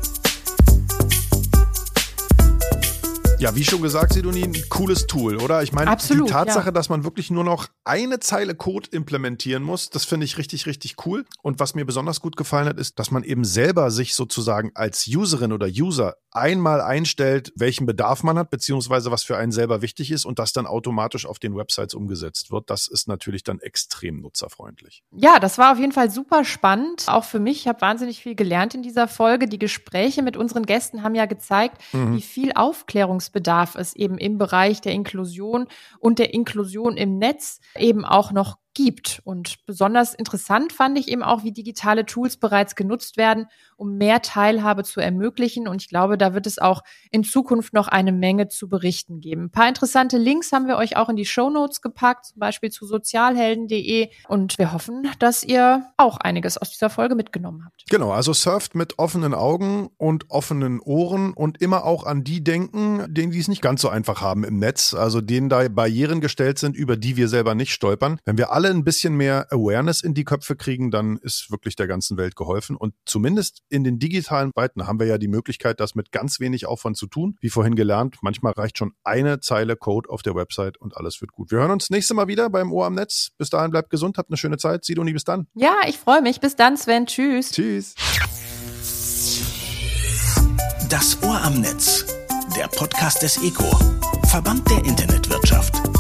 Ja, wie schon gesagt, Sidonie, ein cooles Tool, oder? Ich meine, die Tatsache, dass man wirklich nur noch eine Zeile Code implementieren muss, das finde ich richtig, richtig cool. Und was mir besonders gut gefallen hat, ist, dass man eben selber sich sozusagen als Userin oder User einmal einstellt, welchen Bedarf man hat, beziehungsweise was für einen selber wichtig ist und das dann automatisch auf den Websites umgesetzt wird. Das ist natürlich dann extrem nutzerfreundlich. Ja, das war auf jeden Fall super spannend. Auch für mich, ich habe wahnsinnig viel gelernt in dieser Folge. Die Gespräche mit unseren Gästen haben ja gezeigt, wie viel Aufklärungsbedarf es eben im Bereich der Inklusion und der Inklusion im Netz eben auch noch gibt. Und besonders interessant fand ich eben auch, wie digitale Tools bereits genutzt werden, um mehr Teilhabe zu ermöglichen. Und ich glaube, da wird es auch in Zukunft noch eine Menge zu berichten geben. Ein paar interessante Links haben wir euch auch in die Shownotes gepackt, zum Beispiel zu sozialhelden.de. Und wir hoffen, dass ihr auch einiges aus dieser Folge mitgenommen habt. Genau, also surft mit offenen Augen und offenen Ohren und immer auch an die denken, denen die es nicht ganz so einfach haben im Netz, also denen da Barrieren gestellt sind, über die wir selber nicht stolpern. Wenn wir alle ein bisschen mehr Awareness in die Köpfe kriegen, dann ist wirklich der ganzen Welt geholfen. Und zumindest in den digitalen Breiten haben wir ja die Möglichkeit, das mit ganz wenig Aufwand zu tun. Wie vorhin gelernt, manchmal reicht schon eine Zeile Code auf der Website und alles wird gut. Wir hören uns nächstes Mal wieder beim Ohr am Netz. Bis dahin bleibt gesund, habt eine schöne Zeit. Sidonie, bis dann. Ja, ich freue mich. Bis dann, Sven. Tschüss. Tschüss. Das Ohr am Netz, der Podcast des ECO, Verband der Internetwirtschaft.